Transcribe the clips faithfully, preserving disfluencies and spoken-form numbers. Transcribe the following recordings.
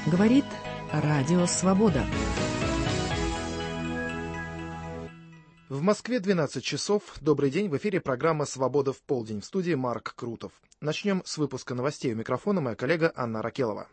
Говорит Радио Свобода. В Москве двенадцать часов. Добрый день. В эфире программа «Свобода в полдень». В студии Марк Крутов. Начнем с выпуска новостей. У микрофона моя коллега Анна Ракелова.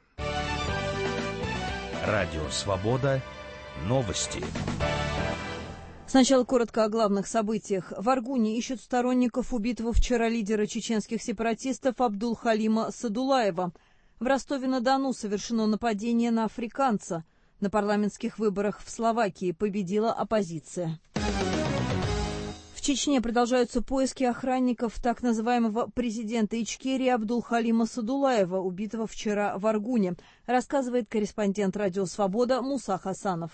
Радио «Свобода». Новости. Сначала коротко о главных событиях. В Аргуне ищут сторонников убитого вчера лидера чеченских сепаратистов Абдулхалима Садулаева. В Ростове-на-Дону совершено нападение на африканца. На парламентских выборах в Словакии победила оппозиция. В Чечне продолжаются поиски охранников так называемого президента Ичкерии Абдулхалима Садулаева, убитого вчера в Аргуне, рассказывает корреспондент «Радио Свобода» Муса Хасанов.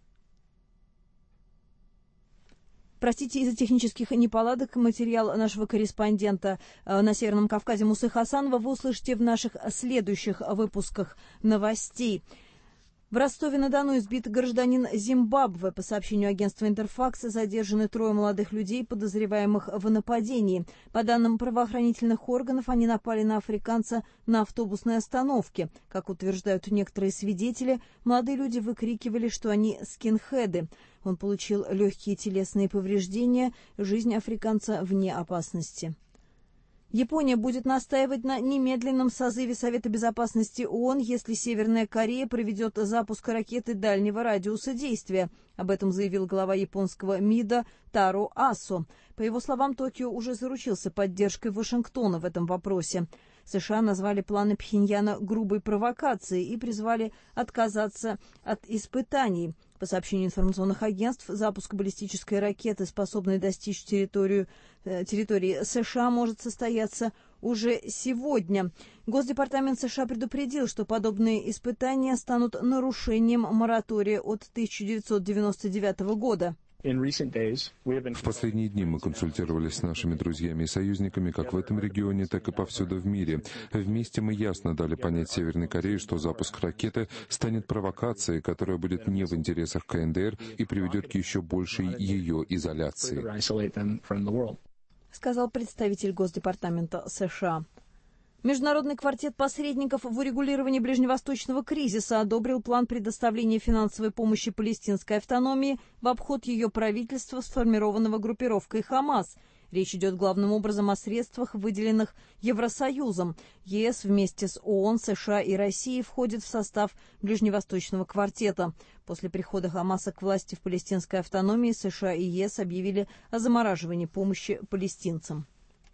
Простите, из-за технических неполадок материал нашего корреспондента на Северном Кавказе Мусы Хасанова вы услышите в наших следующих выпусках новостей. В Ростове-на-Дону избит гражданин Зимбабве. По сообщению агентства «Интерфакс» задержаны трое молодых людей, подозреваемых в нападении. По данным правоохранительных органов, они напали на африканца на автобусной остановке. Как утверждают некоторые свидетели, молодые люди выкрикивали, что они скинхеды. Он получил легкие телесные повреждения, жизнь африканца вне опасности. Япония будет настаивать на немедленном созыве Совета Безопасности ООН, если Северная Корея проведет запуск ракеты дальнего радиуса действия. Об этом заявил глава японского МИДа Таро Асо. По его словам, Токио уже заручился поддержкой Вашингтона в этом вопросе. США назвали планы Пхеньяна грубой провокацией и призвали отказаться от испытаний. По сообщению информационных агентств, запуск баллистической ракеты, способной достичь территорию, э, территории США, может состояться уже сегодня. Госдепартамент США предупредил, что подобные испытания станут нарушением моратория от тысяча девятьсот девяносто девятого года. В последние дни мы консультировались с нашими друзьями и союзниками как в этом регионе, так и повсюду в мире. Вместе мы ясно дали понять Северной Корее, что запуск ракеты станет провокацией, которая будет не в интересах КНДР и приведет к еще большей ее изоляции, сказал представитель Госдепартамента США. Международный квартет посредников в урегулировании ближневосточного кризиса одобрил план предоставления финансовой помощи палестинской автономии в обход ее правительства, сформированного группировкой «Хамас». Речь идет главным образом о средствах, выделенных Евросоюзом. ЕС вместе с ООН, США и Россией входит в состав ближневосточного квартета. После прихода Хамаса к власти в палестинской автономии США и ЕС объявили о замораживании помощи палестинцам.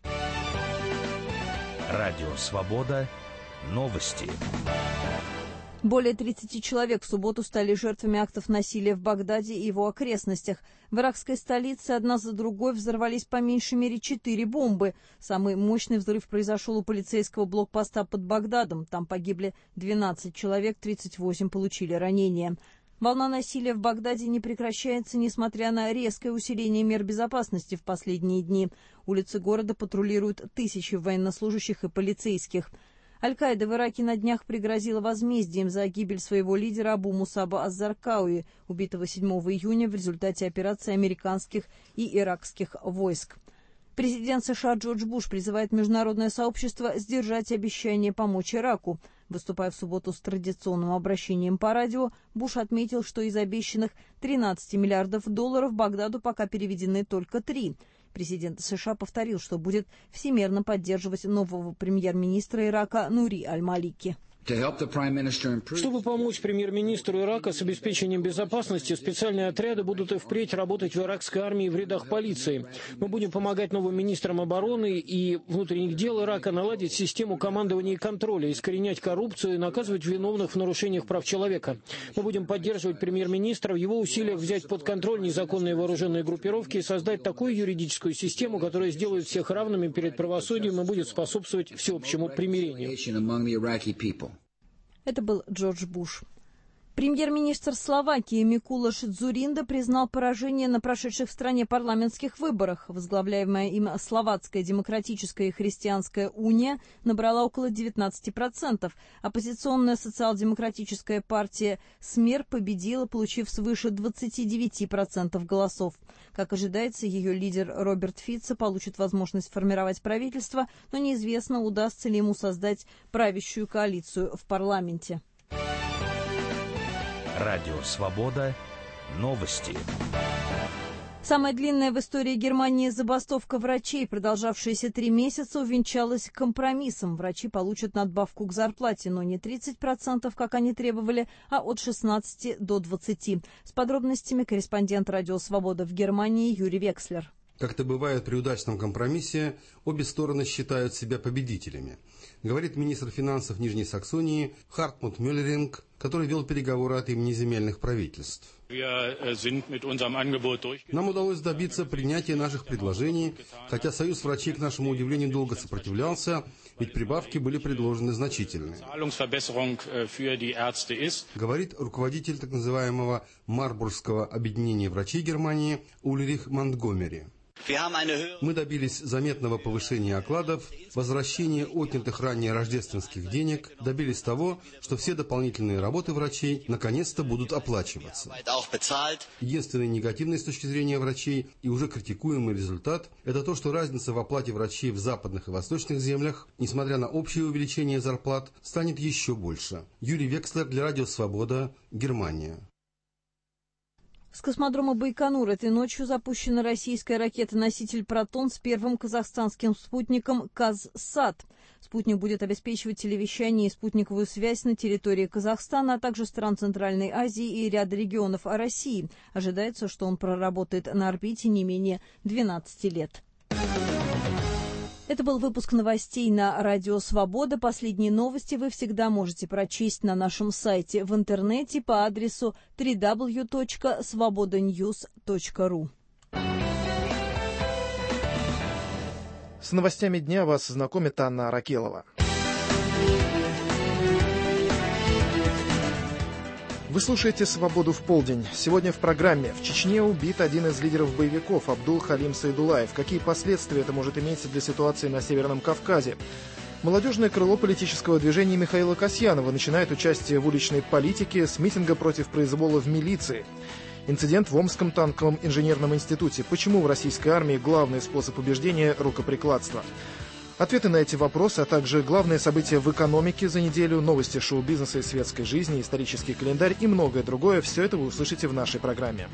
Радио «Свобода». Новости. Более тридцати человек в субботу стали жертвами актов насилия в Багдаде и его окрестностях. В иракской столице одна за другой взорвались по меньшей мере четыре бомбы. Самый мощный взрыв произошел у полицейского блокпоста под Багдадом. Там погибли двенадцать человек, тридцать восемь получили ранения. Волна насилия в Багдаде не прекращается, несмотря на резкое усиление мер безопасности в последние дни. Улицы города патрулируют тысячи военнослужащих и полицейских. Аль-Каида в Ираке на днях пригрозила возмездием за гибель своего лидера Абу Мусаба аз-Заркауи, убитого седьмого июня в результате операции американских и иракских войск. Президент США Джордж Буш призывает международное сообщество сдержать обещание помочь Ираку. Выступая в субботу с традиционным обращением по радио, Буш отметил, что из обещанных тринадцати миллиардов долларов Багдаду пока переведены только три. Президент США повторил, что будет всемерно поддерживать нового премьер-министра Ирака Нури аль-Малики. Чтобы помочь премьер-министру Ирака с обеспечением безопасности, специальные отряды будут и впредь работать в иракской армии в рядах полиции. Мы будем помогать новым министрам обороны и внутренних дел Ирака наладить систему командования и контроля, искоренять коррупцию и наказывать виновных в нарушениях прав человека. Мы будем поддерживать премьер-министра в его усилиях взять под контроль незаконные вооруженные группировки и создать такую юридическую систему, которая сделает всех равными перед правосудием и будет способствовать всеобщему примирению. Это был Джордж Буш. Премьер-министр Словакии Микулаш Дзуринда признал поражение на прошедших в стране парламентских выборах. Возглавляемая им Словацкая демократическая и христианская уния набрала около девятнадцати процентов. Оппозиционная социал-демократическая партия СМЕР победила, получив свыше двадцати девяти процентов голосов. Как ожидается, ее лидер Роберт Фицо получит возможность формировать правительство, но неизвестно, удастся ли ему создать правящую коалицию в парламенте. Радио «Свобода». Новости. Самая длинная в истории Германии забастовка врачей, продолжавшаяся три месяца, увенчалась компромиссом. Врачи получат надбавку к зарплате, но не тридцать процентов, как они требовали, а от шестнадцати до двадцати. С подробностями корреспондент «Радио Свобода» в Германии Юрий Векслер. Как это бывает при удачном компромиссе, обе стороны считают себя победителями, говорит министр финансов Нижней Саксонии Хартмут Мюллеринг, который вел переговоры от имени земельных правительств. Нам удалось добиться принятия наших предложений, хотя Союз врачей, к нашему удивлению, долго сопротивлялся, ведь прибавки были предложены значительные. Говорит руководитель так называемого Марбургского объединения врачей Германии Ульрих Монтгомери. Мы добились заметного повышения окладов, возвращения отнятых ранее рождественских денег, добились того, что все дополнительные работы врачей наконец-то будут оплачиваться. Единственный негативный с точки зрения врачей и уже критикуемый результат – это то, что разница в оплате врачей в западных и восточных землях, несмотря на общее увеличение зарплат, станет еще больше. Юрий Векслер для Радио Свобода, Германия. С космодрома Байконур этой ночью запущена российская ракета-носитель «Протон» с первым казахстанским спутником «Казсат». Спутник будет обеспечивать телевещание и спутниковую связь на территории Казахстана, а также стран Центральной Азии и ряда регионов России. Ожидается, что он проработает на орбите не менее двенадцати лет. Это был выпуск новостей на Радио Свобода. Последние новости вы всегда можете прочесть на нашем сайте в интернете по адресу дабл ю дабл ю дабл ю точка свобода ньюс точка ру. С новостями дня вас знакомит Анна Аракелова. Вы слушаете «Свободу в полдень». Сегодня в программе: в Чечне убит один из лидеров боевиков Абдул-Халим Сайдуллаев. Какие последствия это может иметь для ситуации на Северном Кавказе? Молодежное крыло политического движения Михаила Касьянова начинает участие в уличной политике с митинга против произвола в милиции. Инцидент в Омском танковом инженерном институте. Почему в российской армии главный способ убеждения – рукоприкладство? Ответы на эти вопросы, а также главные события в экономике за неделю, новости шоу-бизнеса и светской жизни, исторический календарь и многое другое – все это вы услышите в нашей программе.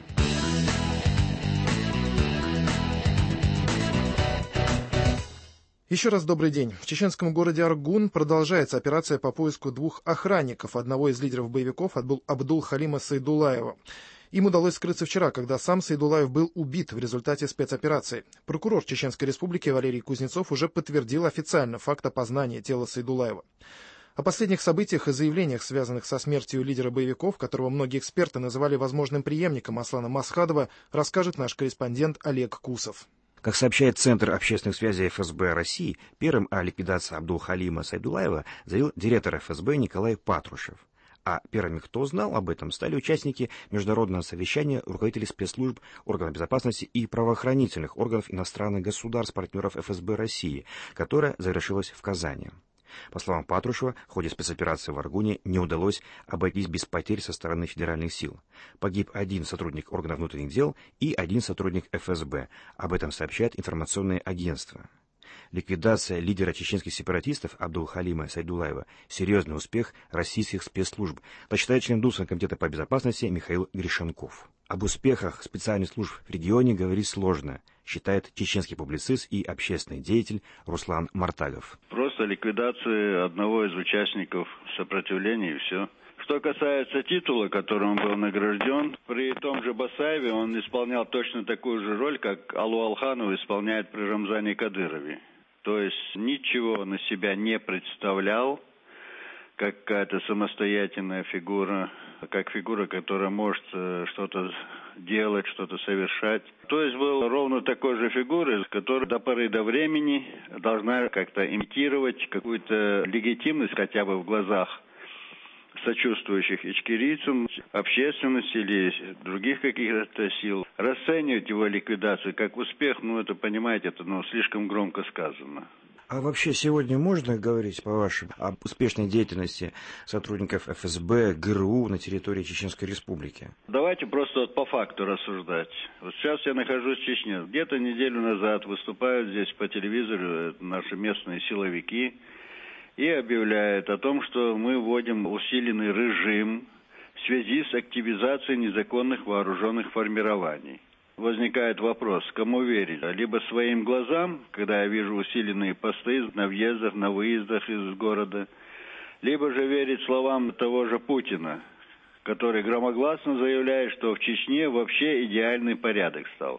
Еще раз добрый день. В чеченском городе Аргун продолжается операция по поиску двух охранников одного из лидеров боевиков Абдул-Халима Сайдуллаева. Им удалось скрыться вчера, когда сам Сайдуллаев был убит в результате спецоперации. Прокурор Чеченской Республики Валерий Кузнецов уже подтвердил официально факт опознания тела Сайдуллаева. О последних событиях и заявлениях, связанных со смертью лидера боевиков, которого многие эксперты называли возможным преемником Аслана Масхадова, расскажет наш корреспондент Олег Кусов. Как сообщает Центр общественных связей эф эс бэ России, первым о ликвидации Абдул-Халима Сайдуллаева заявил директор эф эс бэ Николай Патрушев. А первыми, кто узнал об этом, стали участники международного совещания руководителей спецслужб, органов безопасности и правоохранительных органов иностранных государств, партнеров эф эс бэ России, которое завершилось в Казани. По словам Патрушева, в ходе спецоперации в Аргуне не удалось обойтись без потерь со стороны федеральных сил. Погиб один сотрудник органов внутренних дел и один сотрудник эф эс бэ. Об этом сообщает информационное агентство. Ликвидация лидера чеченских сепаратистов Абдул-Халима Сайдуллаева – серьезный успех российских спецслужб, так считает член Думского комитета по безопасности Михаил Гришенков. Об успехах специальных служб в регионе говорить сложно, считает чеченский публицист и общественный деятель Руслан Мартагов. Просто ликвидация одного из участников сопротивления и все. Что касается титула, которым он был награжден, при том же Басаеве он исполнял точно такую же роль, как Алу Алханов исполняет при Рамзане Кадырове. То есть ничего на себя не представлял, как какая-то самостоятельная фигура, как фигура, которая может что-то делать, что-то совершать. То есть был ровно такой же фигурой, которая до поры до времени должна как-то имитировать какую-то легитимность хотя бы в глазах сочувствующих ичкерийцам, общественности или других каких-то сил. Расценивать его ликвидацию как успех, ну это, понимаете, это ну, слишком громко сказано. А вообще сегодня можно говорить, по-вашему, об успешной деятельности сотрудников эф эс бэ, гэ эр у на территории Чеченской Республики? Давайте просто вот по факту рассуждать. Вот сейчас я нахожусь в Чечне. Где-то неделю назад выступают здесь по телевизору наши местные силовики и объявляют о том, что мы вводим усиленный режим в связи с активизацией незаконных вооруженных формирований. Возникает вопрос, кому верить? Либо своим глазам, когда я вижу усиленные посты на въездах, на выездах из города, либо же верить словам того же Путина, который громогласно заявляет, что в Чечне вообще идеальный порядок стал.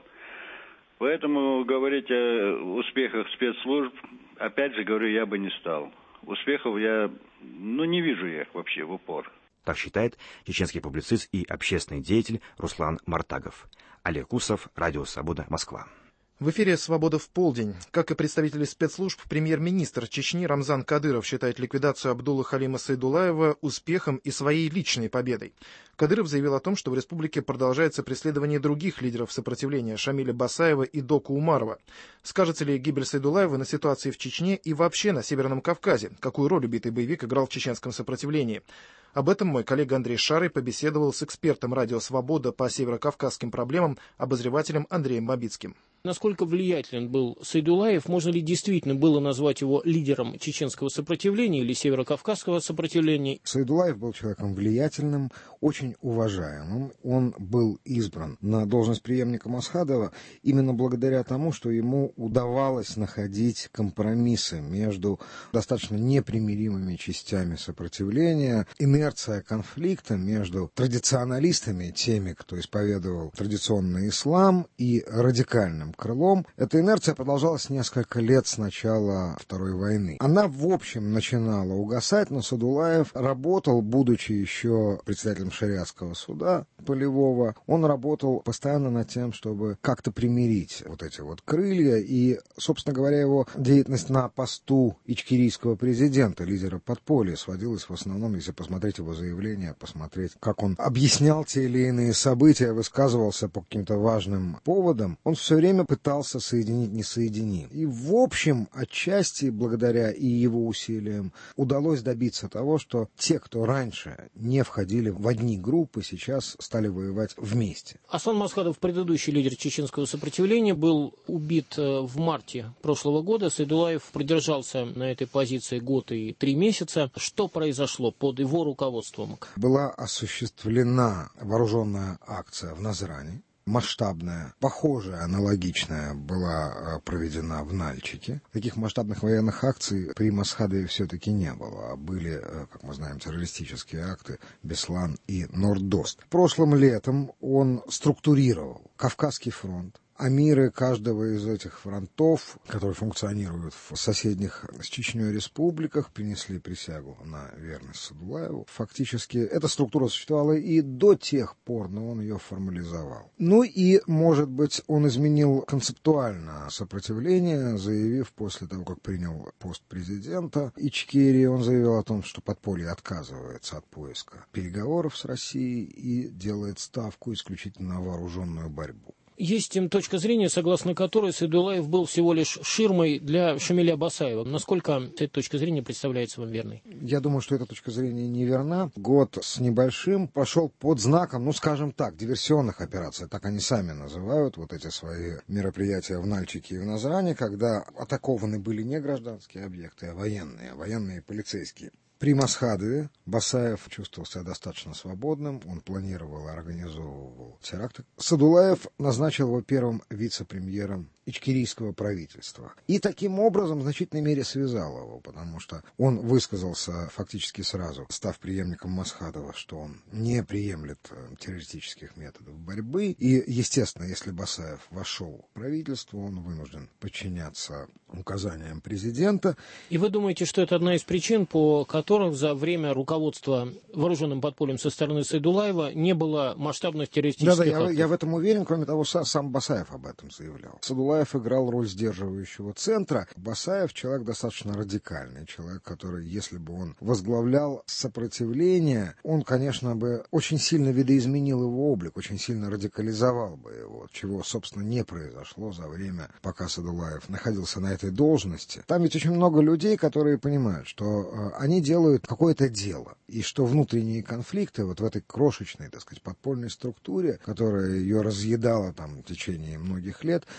Поэтому говорить о успехах спецслужб, опять же говорю, я бы не стал. Успехов я, ну, не вижу я их вообще в упор. Так считает чеченский публицист и общественный деятель Руслан Мартагов. Олег Усов, Радио Свобода, Москва. В эфире «Свобода в полдень». Как и представители спецслужб, премьер-министр Чечни Рамзан Кадыров считает ликвидацию Абдуллы Халима Сайдуллаева успехом и своей личной победой. Кадыров заявил о том, что в республике продолжается преследование других лидеров сопротивления Шамиля Басаева и Доку Умарова. Скажется ли гибель Сайдуллаева на ситуации в Чечне и вообще на Северном Кавказе? Какую роль убитый боевик играл в чеченском сопротивлении? Об этом мой коллега Андрей Шарый побеседовал с экспертом «Радио Свобода» по северокавказским проблемам, обозревателем Андреем Бабицким. Насколько влиятелен был Сайдуллаев? Можно ли действительно было назвать его лидером чеченского сопротивления или северокавказского сопротивления? Сайдуллаев был человеком влиятельным, очень уважаемым. Он был избран на должность преемника Масхадова именно благодаря тому, что ему удавалось находить компромиссы между достаточно непримиримыми частями сопротивления. Инерция конфликта между традиционалистами, теми, кто исповедовал традиционный ислам, и радикальным крылом. Эта инерция продолжалась несколько лет с начала Второй войны. Она, в общем, начинала угасать, но Сайдуллаев работал, будучи еще председателем шариатского суда полевого, он работал постоянно над тем, чтобы как-то примирить вот эти вот крылья, и, собственно говоря, его деятельность на посту ичкерийского президента, лидера подполья, сводилась в основном, если посмотреть его заявления, посмотреть, как он объяснял те или иные события, высказывался по каким-то важным поводам, он все время пытался соединить несоединим. И, в общем, отчасти, благодаря и его усилиям, удалось добиться того, что те, кто раньше не входили в одни группы, сейчас стали воевать вместе. Аслан Масхадов, предыдущий лидер чеченского сопротивления, был убит в марте прошлого года. Сайдуллаев продержался на этой позиции год и три месяца. Что произошло под его руководством? Была осуществлена вооруженная акция в Назране. Масштабная, похожая, аналогичная была проведена в Нальчике. Таких масштабных военных акций при Масхадове все-таки не было, а были, как мы знаем, террористические акты Беслан и Нордост. Прошлым летом он структурировал Кавказский фронт. Амиры каждого из этих фронтов, которые функционируют в соседних с Чечней республиках, принесли присягу на верность Сайдуллаеву. Фактически эта структура существовала и до тех пор, но он ее формализовал. Ну и, может быть, он изменил концептуально сопротивление, заявив после того, как принял пост президента Ичкерии, он заявил о том, что подполье отказывается от поиска переговоров с Россией и делает ставку исключительно на вооруженную борьбу. Есть точка зрения, согласно которой Сайдуллаев был всего лишь ширмой для Шамиля Басаева. Насколько эта точка зрения представляется вам верной? Я думаю, что эта точка зрения неверна. Год с небольшим прошел под знаком, ну, скажем так, диверсионных операций. Так они сами называют вот эти свои мероприятия в Нальчике и в Назране, когда атакованы были не гражданские объекты, а военные, военные и полицейские. При Масхадове Басаев чувствовал себя достаточно свободным, он планировал и организовывал теракты. Сайдуллаев назначил его первым вице-премьером ичкерийского правительства. И таким образом в значительной мере связал его, потому что он высказался фактически сразу, став преемником Масхадова, что он не приемлет террористических методов борьбы. И, естественно, если Басаев вошел в правительство, он вынужден подчиняться указаниям президента. И вы думаете, что это одна из причин, по которым за время руководства вооруженным подпольем со стороны Сайдуллаева не было масштабных террористических Да-да, актов? Я, я в этом уверен. Кроме того, сам Басаев об этом заявлял. Сайдуллаев играл роль сдерживающего центра. Басаев человек достаточно радикальный, человек, который, если бы он возглавлял сопротивление, он, конечно, бы очень сильно видоизменил его облик, очень сильно радикализовал бы его, чего, собственно, не произошло за время, пока Сайдуллаев находился на этой должности. Там ведь очень много людей, которые понимают, что э, они делают какое-то дело, и что внутренние конфликты вот в этой крошечной, так сказать, подпольной структуре, которая ее разъедала там в течение многих лет, они абсолютно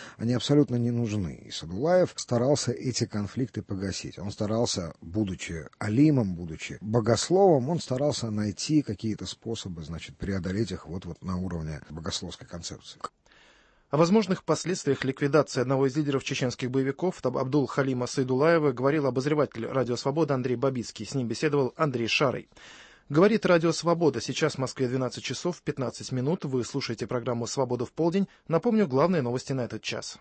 абсолютно не нужны. И Садулаев старался эти конфликты погасить. Он старался, будучи алимом, будучи богословом, он старался найти какие-то способы, значит, преодолеть их вот, вот на уровне богословской концепции. О возможных последствиях ликвидации одного из лидеров чеченских боевиков Абдул-Халима Сайдулаева говорил обозреватель «Радио Свобода» Андрей Бабицкий. С ним беседовал Андрей Шарый. Говорит «Радио Свобода». Сейчас в Москве двенадцать часов пятнадцать минут. Вы слушаете программу «Свобода в полдень». Напомню, главные новости на этот час.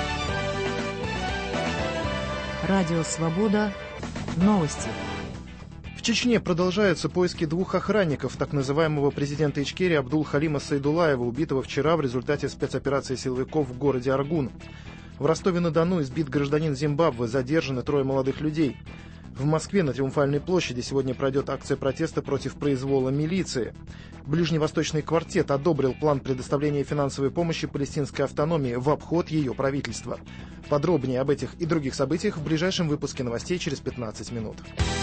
Радио Свобода. Новости. В Чечне продолжаются поиски двух охранников так называемого президента Ичкерии Абдул-Халима Сайдулаева, убитого вчера в результате спецоперации силовиков в городе Аргун. В Ростове-на-Дону избит гражданин Зимбабве, задержаны трое молодых людей. В Москве на Триумфальной площади сегодня пройдет акция протеста против произвола милиции. Ближневосточный квартет одобрил план предоставления финансовой помощи палестинской автономии в обход ее правительства. Подробнее об этих и других событиях в ближайшем выпуске новостей через пятнадцать минут.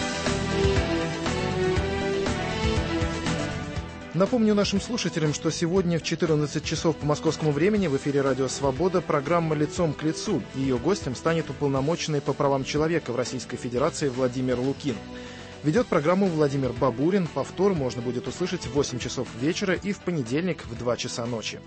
Напомню нашим слушателям, что сегодня в четырнадцать часов по московскому времени в эфире «Радио Свобода» программа «Лицом к лицу». Ее гостем станет уполномоченный по правам человека в Российской Федерации Владимир Лукин. Ведет программу Владимир Бабурин. Повтор можно будет услышать в восемь часов вечера и в понедельник в два часа ночи.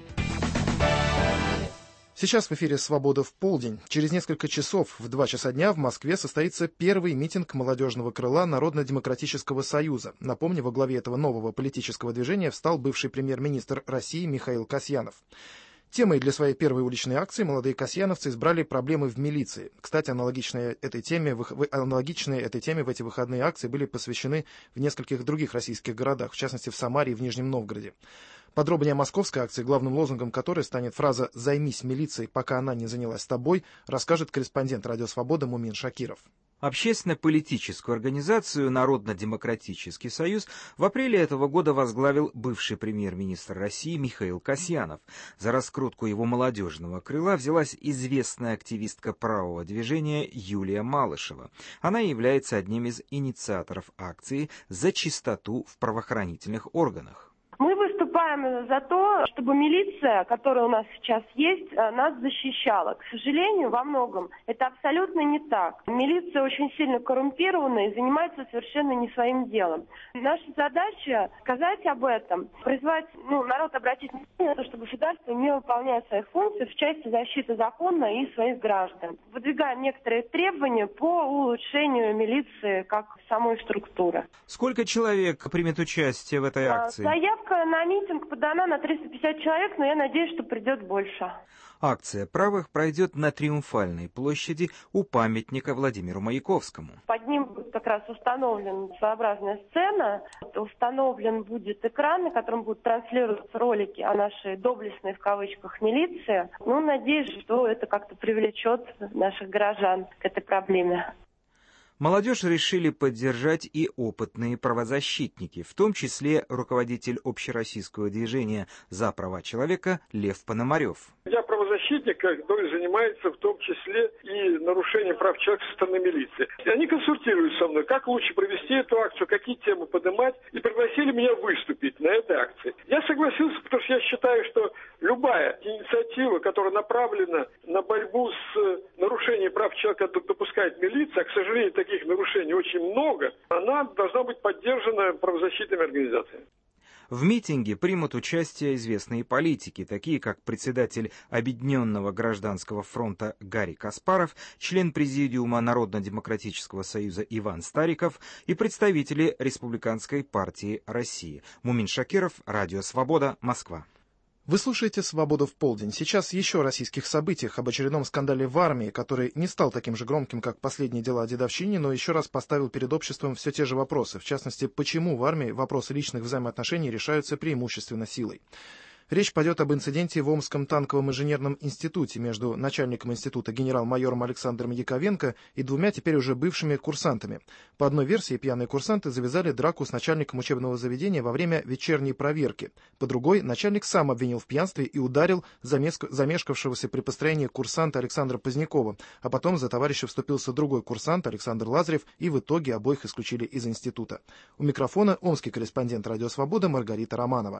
Сейчас в эфире «Свобода в полдень». Через несколько часов в два часа дня в Москве состоится первый митинг молодежного крыла Народно-демократического союза. Напомню, во главе этого нового политического движения встал бывший премьер-министр России Михаил Касьянов. Темой для своей первой уличной акции молодые касьяновцы избрали проблемы в милиции. Кстати, аналогичные этой теме, аналогичные этой теме в эти выходные акции были посвящены в нескольких других российских городах, в частности в Самаре и в Нижнем Новгороде. Подробнее о московской акции, главным лозунгом которой станет фраза «Займись милицией, пока она не занялась тобой», расскажет корреспондент «Радио Свобода» Мумин Шакиров. Общественно-политическую организацию «Народно-демократический союз» в апреле этого года возглавил бывший премьер-министр России Михаил Касьянов. За раскрутку его молодежного крыла взялась известная активистка правого движения Юлия Малышева. Она является одним из инициаторов акции «За чистоту в правоохранительных органах». Мы выступаем за то, чтобы милиция, которая у нас сейчас есть, нас защищала. К сожалению, во многом это абсолютно не так. Милиция очень сильно коррумпирована и занимается совершенно не своим делом. Наша задача сказать об этом, призвать ну, народ обратить внимание на то, чтобы государство не выполняет своих функций в части защиты закона и своих граждан. Выдвигаем некоторые требования по улучшению милиции как самой структуры. Сколько человек примет участие в этой акции? Заявка на митинг подана на триста пятьдесят человек, но я надеюсь, что придет больше. Акция правых пройдет на Триумфальной площади у памятника Владимиру Маяковскому. Под ним будет как раз установлена своеобразная сцена. Установлен будет экран, на котором будут транслироваться ролики о нашей доблестной в кавычках милиции. Ну, надеюсь, что это как-то привлечет наших горожан к этой проблеме. Молодежь решили поддержать и опытные правозащитники, в том числе руководитель общероссийского движения «За права человека» Лев Пономарев. Я правозащитник, который занимается в том числе и нарушением прав человека со стороны милиции. И они консультируют со мной, как лучше провести эту акцию, какие темы поднимать, и пригласили меня выступить на этой акции. Я согласился, потому что я считаю, что любая инициатива, которая направлена на борьбу с нарушением прав человека, допускает милиция, а, к сожалению, таких нарушений очень много, она должна быть поддержана правозащитными организациями. В митинге примут участие известные политики, такие как председатель Объединенного гражданского фронта Гарри Каспаров, член Президиума Народно-демократического союза Иван Стариков и представители Республиканской партии России. Мумин Шакиров, Радио Свобода, Москва. Вы слушаете «Свободу в полдень». Сейчас еще о российских событиях, об очередном скандале в армии, который не стал таким же громким, как последние дела о дедовщине, но еще раз поставил перед обществом все те же вопросы. В частности, почему в армии вопросы личных взаимоотношений решаются преимущественно силой. Речь пойдет об инциденте в Омском танковом инженерном институте между начальником института генерал-майором Александром Яковенко и двумя теперь уже бывшими курсантами. По одной версии, пьяные курсанты завязали драку с начальником учебного заведения во время вечерней проверки. По другой, начальник сам обвинил в пьянстве и ударил замешкавшегося при построении курсанта Александра Позднякова, а потом за товарища вступился другой курсант Александр Лазарев, и в итоге обоих исключили из института. У микрофона омский корреспондент «Радио Свобода» Маргарита Романова.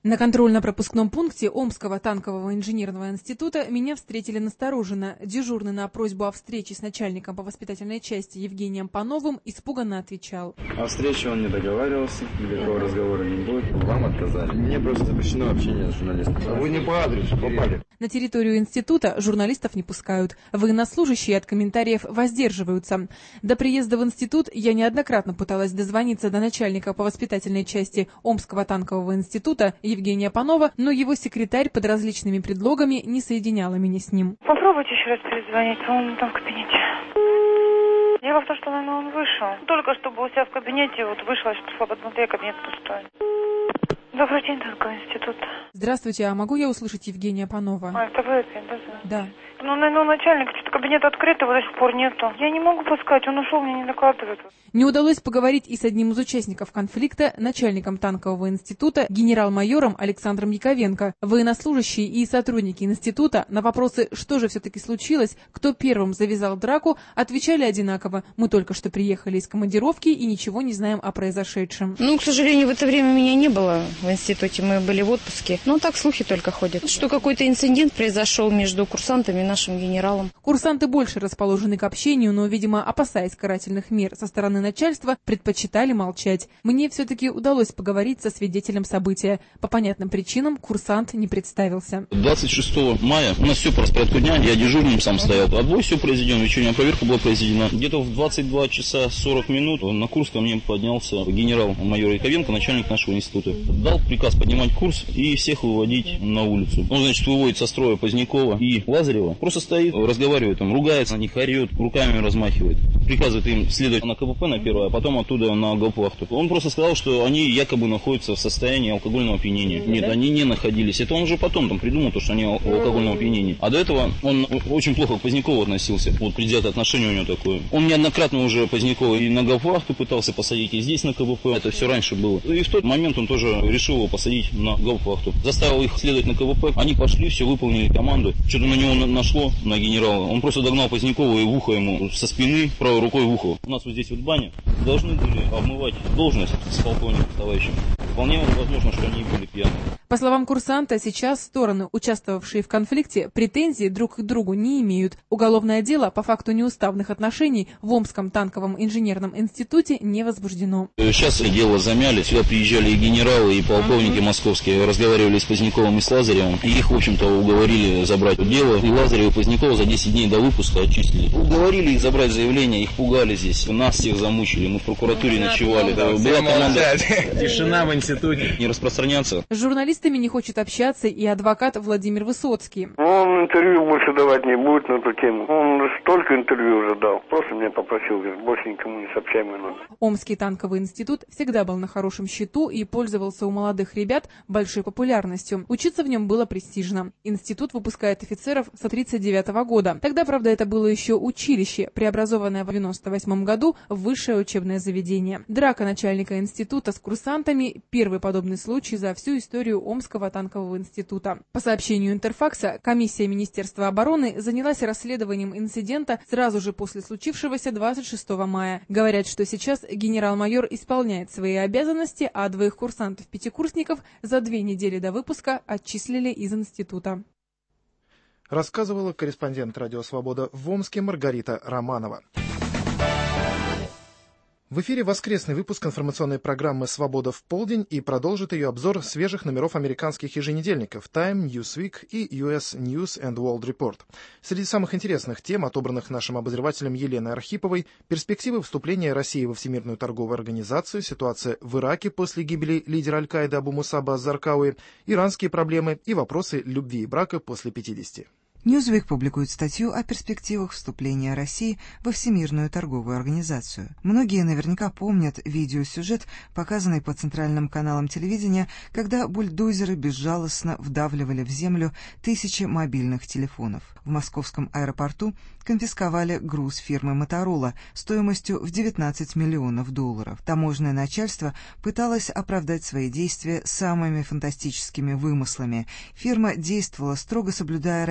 На контрольно-пропускном пункте Омского танкового инженерного института меня встретили настороженно. Дежурный на просьбу о встрече с начальником по воспитательной части Евгением Пановым испуганно отвечал. О встрече он не договаривался, никакого разговора не будет. Вам отказали. Мне просто запрещено общение с журналистом. А вы не по адресу попали. На территорию института журналистов не пускают. Военнослужащие от комментариев воздерживаются. До приезда в институт я неоднократно пыталась дозвониться до начальника по воспитательной части Омского танкового института Евгения Панова, но его секретарь под различными предлогами не соединяла меня с ним. Попробуйте еще раз перезвонить, он там в кабинете. Дело в том, что, наверное, он вышел. Только что был у себя в кабинете, вот вышла, сейчас пришла посмотреть, кабинет пустой. Добрый день, танковый институт. Здравствуйте, а могу я услышать Евгения Панова? А, это вы опять, да? Да. Ну, наверное, начальник, что-то кабинет открыт, его до сих пор нету. Я не могу пускать, он ушел, мне не докладывают. Не удалось поговорить и с одним из участников конфликта, начальником танкового института, генерал-майором Александром Яковенко. Военнослужащие и сотрудники института на вопросы, что же все-таки случилось, кто первым завязал драку, отвечали одинаково. Мы только что приехали из командировки и ничего не знаем о произошедшем. Ну, к сожалению, в это время меня не было в институте, мы были в отпуске. Но так слухи только ходят, что какой-то инцидент произошел между курсантами и нашим генералом. Курсанты больше расположены к общению, но, видимо, опасаясь карательных мер со стороны начальства, предпочитали молчать. Мне все-таки удалось поговорить со свидетелем события. По понятным причинам курсант не представился. двадцать шестого мая у нас все по распорядку дня, я дежурным сам стоял. Отбой все произведен, вечерняя проверка была произведена. Где-то в двадцать два часа сорок минут на курс ко мне поднялся генерал-майор Яковенко, начальник нашего института. Дал приказ поднимать курс и всех выводить на улицу. Он, значит, выводит со строя Позднякова и Лазарева. Просто стоит, разговаривает, там, ругается на них, орет, руками размахивает. Приказывает им следовать на КПП на первое, а потом оттуда на гауптвахту. Он просто сказал, что они якобы находятся в состоянии алкогольного опьянения. Нет, они не находились. Это он уже потом там придумал, то, что они в алкогольном опьянении. А до этого он очень плохо к Позднякову относился. Вот предвзятое отношение у него такое. Он неоднократно уже Позднякова и на гауптвахту пытался посадить, и здесь на КПП. Это все раньше было. И в тот момент он тоже решил его посадить на гауптвахту. Заставил их следовать на КПП. Они пошли, все выполнили команду. Что-то на него нашло, на генерала. Он просто догнал Позднякова и в ухо ему со спины, правой рукой в ухо. У нас вот здесь вот баня. Должны были обмывать должность с полковником, с товарищем. Вполне возможно, что они были пьяны. По словам курсанта, сейчас стороны, участвовавшие в конфликте, претензий друг к другу не имеют. Уголовное дело по факту неуставных отношений в Омском танковом инженерном институте не возбуждено. Сейчас дело замяли. Сюда приезжали и генералы, и полковники московские, разговаривали с Поздняковым и с Лазаревым. И их, в общем-то, уговорили забрать дело. И Лазарева и Позднякова за десять дней до выпуска отчислили. Уговорили их забрать заявление, их пугали здесь. Нас всех замучили, мы в прокуратуре ночевали. Да, была команда. Тишина в институте. Не распространяться. С журналистами не хочет общаться и адвокат Владимир Высоцкий. Он интервью больше давать не будет на эту тему. Он столько интервью уже дал. Просто меня попросил, говорит, больше никому не сообщай мой номер. Омский танковый институт всегда был на хорошем счету и пользовался у молодых ребят большой популярностью. Учиться в нем было престижно. Институт выпускает офицеров с тридцать девятого года. Тогда, правда, это было еще училище, преобразованное в девяносто восьмом году в высшее учебное заведение. Драка начальника института с курсантами – первый подобный случай за всю историю Омского танкового института. По сообщению Интерфакса, комиссия Министерства обороны занялась расследованием инцидента сразу же после случившегося двадцать шестого мая. Говорят, что сейчас генерал-майор исполняет свои обязанности, а двоих курсантов-пятикурсников за две недели до выпуска отчислили из института. Рассказывала корреспондент «Радио Свобода» в Омске Маргарита Романова. В эфире воскресный выпуск информационной программы «Свобода в полдень» и продолжит ее обзор свежих номеров американских еженедельников Time, Newsweek и ю эс News and World Report. Среди самых интересных тем, отобранных нашим обозревателем Еленой Архиповой, перспективы вступления России во Всемирную торговую организацию, ситуация в Ираке после гибели лидера Аль-Каиды Абу Мусаба ас-Заркауи, иранские проблемы и вопросы любви и брака после пятидесяти. Newsweek публикует статью о перспективах вступления России во Всемирную торговую организацию. Многие наверняка помнят видеосюжет, показанный по центральным каналам телевидения, когда бульдозеры безжалостно вдавливали в землю тысячи мобильных телефонов. В московском аэропорту конфисковали груз фирмы «Моторола» стоимостью в девятнадцать миллионов долларов. Таможенное начальство пыталось оправдать свои действия самыми фантастическими вымыслами. Фирма действовала, строго соблюдая российские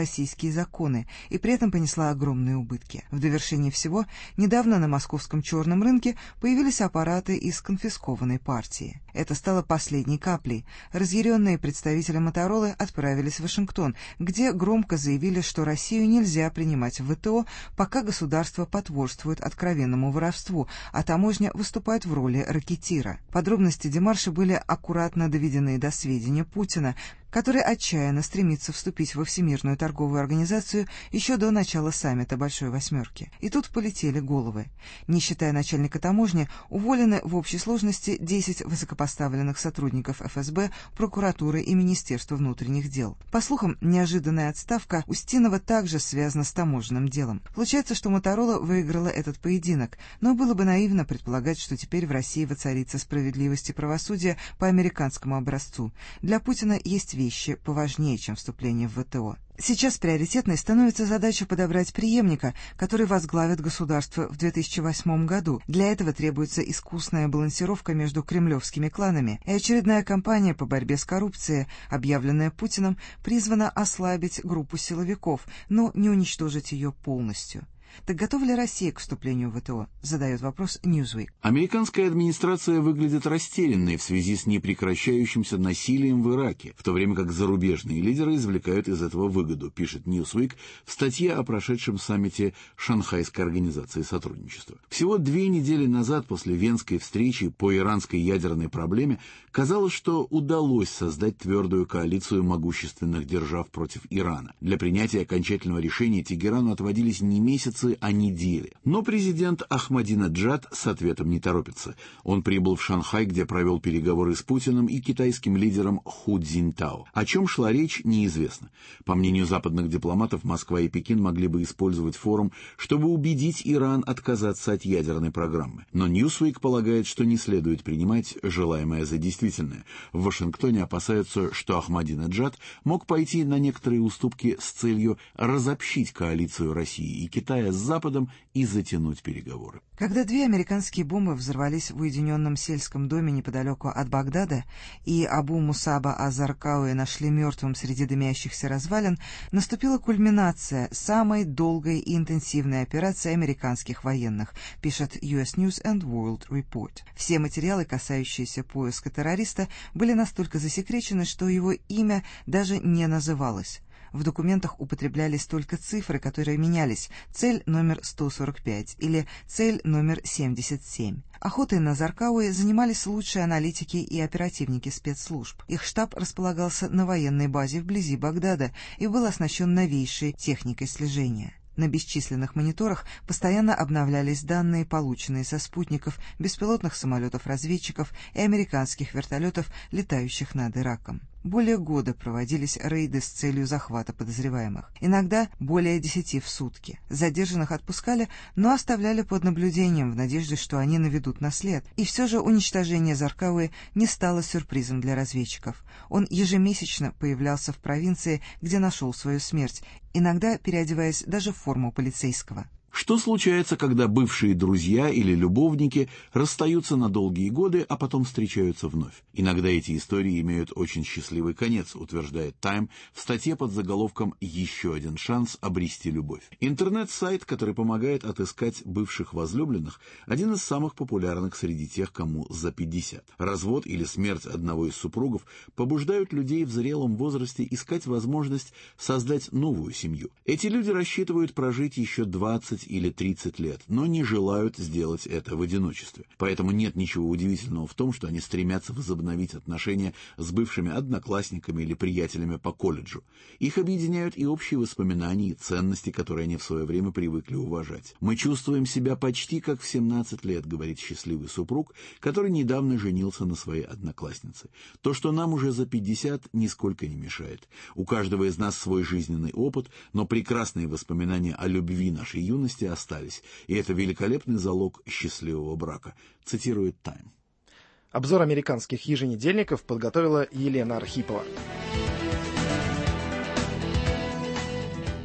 российские законы и при этом понесла огромные убытки. В довершение всего, недавно на московском черном рынке появились аппараты из конфискованной партии. Это стало последней каплей. Разъяренные представители Моторолы отправились в Вашингтон, где громко заявили, что Россию нельзя принимать в ВТО, пока государство потворствует откровенному воровству, а таможня выступает в роли ракетира. Подробности демарша были аккуратно доведены до сведения Путина, который отчаянно стремится вступить во Всемирную торговую организацию еще до начала саммита Большой Восьмерки. И тут полетели головы. Не считая начальника таможни, уволены в общей сложности десять высокопоставленных сотрудников эф эс бэ, прокуратуры и Министерства внутренних дел. По слухам, неожиданная отставка Устинова также связана с таможенным делом. Получается, что Моторола выиграла этот поединок, но было бы наивно предполагать, что теперь в России воцарится справедливость и правосудие по американскому образцу. Для Путина есть вещи поважнее, чем вступление в ВТО. Сейчас приоритетной становится задача подобрать преемника, который возглавит государство в две тысячи восьмом году. Для этого требуется искусная балансировка между кремлевскими кланами, и очередная кампания по борьбе с коррупцией, объявленная Путиным, призвана ослабить группу силовиков, но не уничтожить ее полностью. Так готова ли Россия к вступлению в ВТО? Задает вопрос Newsweek. Американская администрация выглядит растерянной в связи с непрекращающимся насилием в Ираке, в то время как зарубежные лидеры извлекают из этого выгоду, пишет Newsweek в статье о прошедшем саммите Шанхайской организации сотрудничества. Всего две недели назад, после Венской встречи по иранской ядерной проблеме, казалось, что удалось создать твердую коалицию могущественных держав против Ирана. Для принятия окончательного решения Тегерану отводились не месяцы, а недели. Но президент Ахмадинеджад с ответом не торопится. Он прибыл в Шанхай, где провел переговоры с Путиным и китайским лидером Ху Цзиньтао. О чем шла речь, неизвестно. По мнению западных дипломатов, Москва и Пекин могли бы использовать форум, чтобы убедить Иран отказаться от ядерной программы. Но Newsweek полагает, что не следует принимать желаемое за действительное. В Вашингтоне опасаются, что Ахмадинеджад мог пойти на некоторые уступки с целью разобщить коалицию России и Китая с Западом и затянуть переговоры. Когда две американские бомбы взорвались в уединенном сельском доме неподалеку от Багдада и Абу Мусаба Аз-Заркауи нашли мертвым среди дымящихся развалин, наступила кульминация самой долгой и интенсивной операции американских военных, пишет ю эс News and World Report. Все материалы, касающиеся поиска террориста, были настолько засекречены, что его имя даже не называлось. В документах употреблялись только цифры, которые менялись: цель номер сто сорок пять или цель номер семьдесят семь. Охотой на Заркауи занимались лучшие аналитики и оперативники спецслужб. Их штаб располагался на военной базе вблизи Багдада и был оснащен новейшей техникой слежения. На бесчисленных мониторах постоянно обновлялись данные, полученные со спутников, беспилотных самолетов-разведчиков и американских вертолетов, летающих над Ираком. Более года проводились рейды с целью захвата подозреваемых. Иногда более десяти в сутки. Задержанных отпускали, но оставляли под наблюдением в надежде, что они наведут на след. И все же уничтожение Заркауи не стало сюрпризом для разведчиков. Он ежемесячно появлялся в провинции, где нашел свою смерть, иногда переодеваясь даже в форму полицейского. Что случается, когда бывшие друзья или любовники расстаются на долгие годы, а потом встречаются вновь? Иногда эти истории имеют очень счастливый конец, утверждает Time в статье под заголовком «Еще один шанс обрести любовь». Интернет-сайт, который помогает отыскать бывших возлюбленных, один из самых популярных среди тех, кому за пятьдесят. Развод или смерть одного из супругов побуждают людей в зрелом возрасте искать возможность создать новую семью. Эти люди рассчитывают прожить еще двадцать или тридцать лет, но не желают сделать это в одиночестве. Поэтому нет ничего удивительного в том, что они стремятся возобновить отношения с бывшими одноклассниками или приятелями по колледжу. Их объединяют и общие воспоминания, и ценности, которые они в свое время привыкли уважать. «Мы чувствуем себя почти как в семнадцать лет», — говорит счастливый супруг, который недавно женился на своей однокласснице. «То, что нам уже за пятьдесят, нисколько не мешает. У каждого из нас свой жизненный опыт, но прекрасные воспоминания о любви нашей юности остались, и это великолепный залог счастливого брака», цитирует Time. Обзор американских еженедельников подготовила Елена Архипова.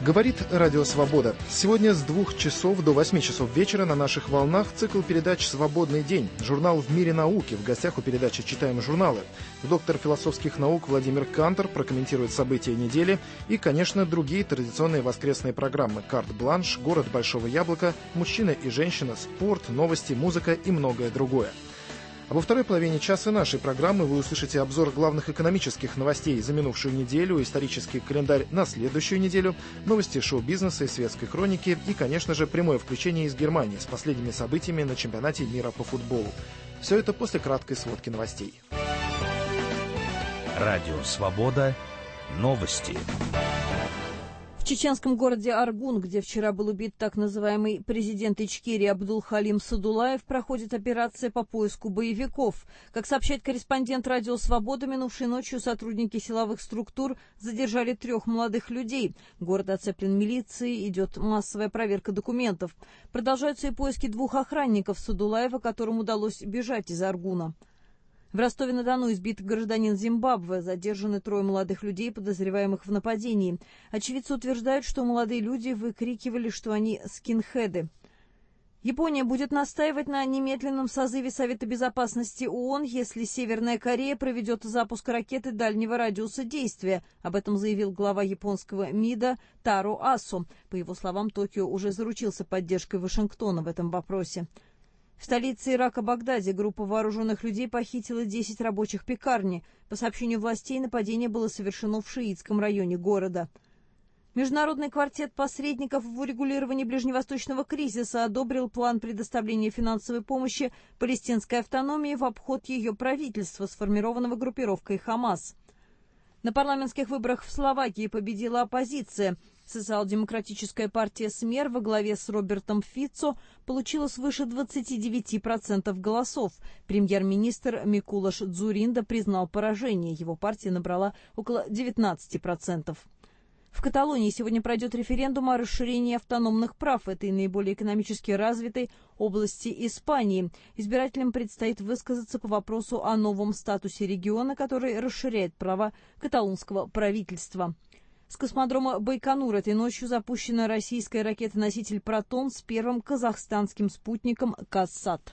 Говорит Радио Свобода. Сегодня с двух часов до восьми часов вечера на наших волнах цикл передач «Свободный день». Журнал «В мире науки». В гостях у передачи «Читаем журналы». Доктор философских наук Владимир Кантор прокомментирует события недели и, конечно, другие традиционные воскресные программы «Карт-бланш», «Город Большого Яблока», «Мужчина и женщина», «Спорт», «Новости», «Музыка» и многое другое. А во второй половине часа нашей программы вы услышите обзор главных экономических новостей за минувшую неделю, исторический календарь на следующую неделю, новости шоу-бизнеса и светской хроники и, конечно же, прямое включение из Германии с последними событиями на чемпионате мира по футболу. Все это после краткой сводки новостей. Радио «Свобода». Новости. В чеченском городе Аргун, где вчера был убит так называемый президент Ичкерии Абдул-Халим Садулаев, проходит операция по поиску боевиков. Как сообщает корреспондент «Радио Свобода», минувшей ночью сотрудники силовых структур задержали трех молодых людей. Город оцеплен милицией, идет массовая проверка документов. Продолжаются и поиски двух охранников Садулаева, которым удалось бежать из Аргуна. В Ростове-на-Дону избит гражданин Зимбабве. Задержаны трое молодых людей, подозреваемых в нападении. Очевидцы утверждают, что молодые люди выкрикивали, что они скинхеды. Япония будет настаивать на немедленном созыве Совета Безопасности ООН, если Северная Корея проведет запуск ракеты дальнего радиуса действия. Об этом заявил глава японского МИДа Таро Асо. По его словам, Токио уже заручился поддержкой Вашингтона в этом вопросе. В столице Ирака Багдаде группа вооруженных людей похитила десять рабочих пекарни. По сообщению властей, нападение было совершено в шиитском районе города. Международный квартет посредников в урегулировании ближневосточного кризиса одобрил план предоставления финансовой помощи палестинской автономии в обход ее правительства, сформированного группировкой Хамас. На парламентских выборах в Словакии победила оппозиция. Социал-демократическая партия СМЕР во главе с Робертом Фицо получила свыше двадцати девяти процентов голосов. Премьер-министр Микулаш Дзуринда признал поражение. Его партия набрала около девятнадцати процентов. В Каталонии сегодня пройдет референдум о расширении автономных прав этой наиболее экономически развитой области Испании. Избирателям предстоит высказаться по вопросу о новом статусе региона, который расширяет права каталонского правительства. С космодрома Байконур этой ночью запущена российская ракета-носитель «Протон» с первым казахстанским спутником «Казсат».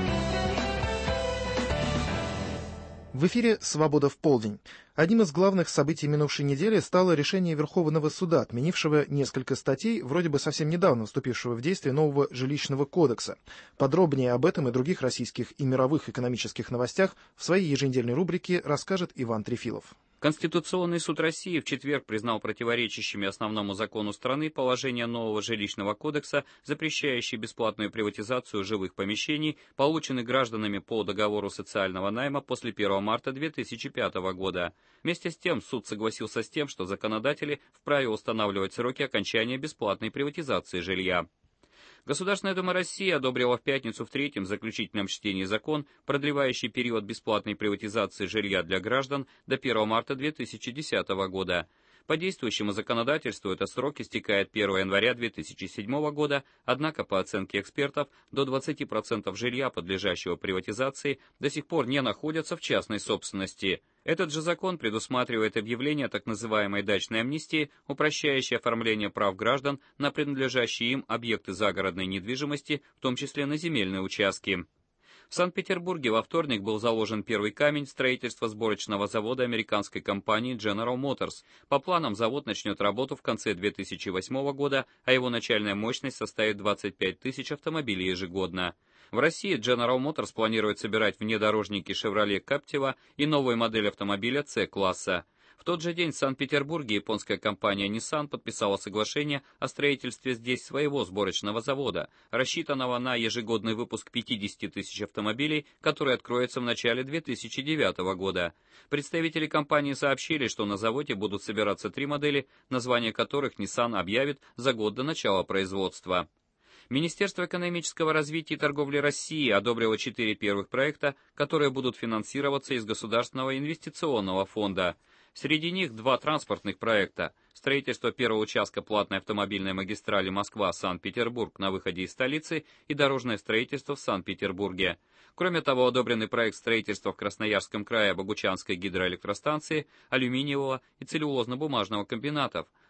В эфире «Свобода в полдень». Одним из главных событий минувшей недели стало решение Верховного суда, отменившего несколько статей, вроде бы совсем недавно вступившего в действие нового жилищного кодекса. Подробнее об этом и других российских и мировых экономических новостях в своей еженедельной рубрике расскажет Иван Трефилов. Конституционный суд России в четверг признал противоречащими основному закону страны положения нового жилищного кодекса, запрещающие бесплатную приватизацию жилых помещений, полученных гражданами по договору социального найма после первого марта две тысячи пятого года. Вместе с тем суд согласился с тем, что законодатели вправе устанавливать сроки окончания бесплатной приватизации жилья. Государственная Дума России одобрила в пятницу в третьем заключительном чтении закон, продлевающий период бесплатной приватизации жилья для граждан до первого марта две тысячи десятого года. По действующему законодательству этот срок истекает первого января две тысячи седьмого года, однако, по оценке экспертов, до двадцати процентов жилья, подлежащего приватизации, до сих пор не находятся в частной собственности. Этот же закон предусматривает объявление так называемой дачной амнистии, упрощающей оформление прав граждан на принадлежащие им объекты загородной недвижимости, в том числе на земельные участки. В Санкт-Петербурге во вторник был заложен первый камень строительства сборочного завода американской компании General Motors. По планам завод начнет работу в конце две тысячи восьмого года, а его начальная мощность составит двадцать пять тысяч автомобилей ежегодно. В России General Motors планирует собирать внедорожники Chevrolet Captiva и новую модель автомобиля С-класса. В тот же день в Санкт-Петербурге японская компания Nissan подписала соглашение о строительстве здесь своего сборочного завода, рассчитанного на ежегодный выпуск пятидесяти тысяч автомобилей, который откроется в начале две тысячи девятого года. Представители компании сообщили, что на заводе будут собираться три модели, названия которых Nissan объявит за год до начала производства. Министерство экономического развития и торговли России одобрило четыре первых проекта, которые будут финансироваться из Государственного инвестиционного фонда. Среди них два транспортных проекта – строительство первого участка платной автомобильной магистрали Москва-Санкт-Петербург на выходе из столицы и дорожное строительство в Санкт-Петербурге. Кроме того, одобренный проект строительства в Красноярском крае Богучанской гидроэлектростанции, алюминиевого и целлюлозно-бумажного комбинатов,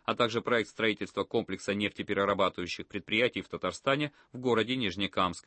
а также проект строительства комплекса нефтеперерабатывающих предприятий в Татарстане в городе Нижнекамск.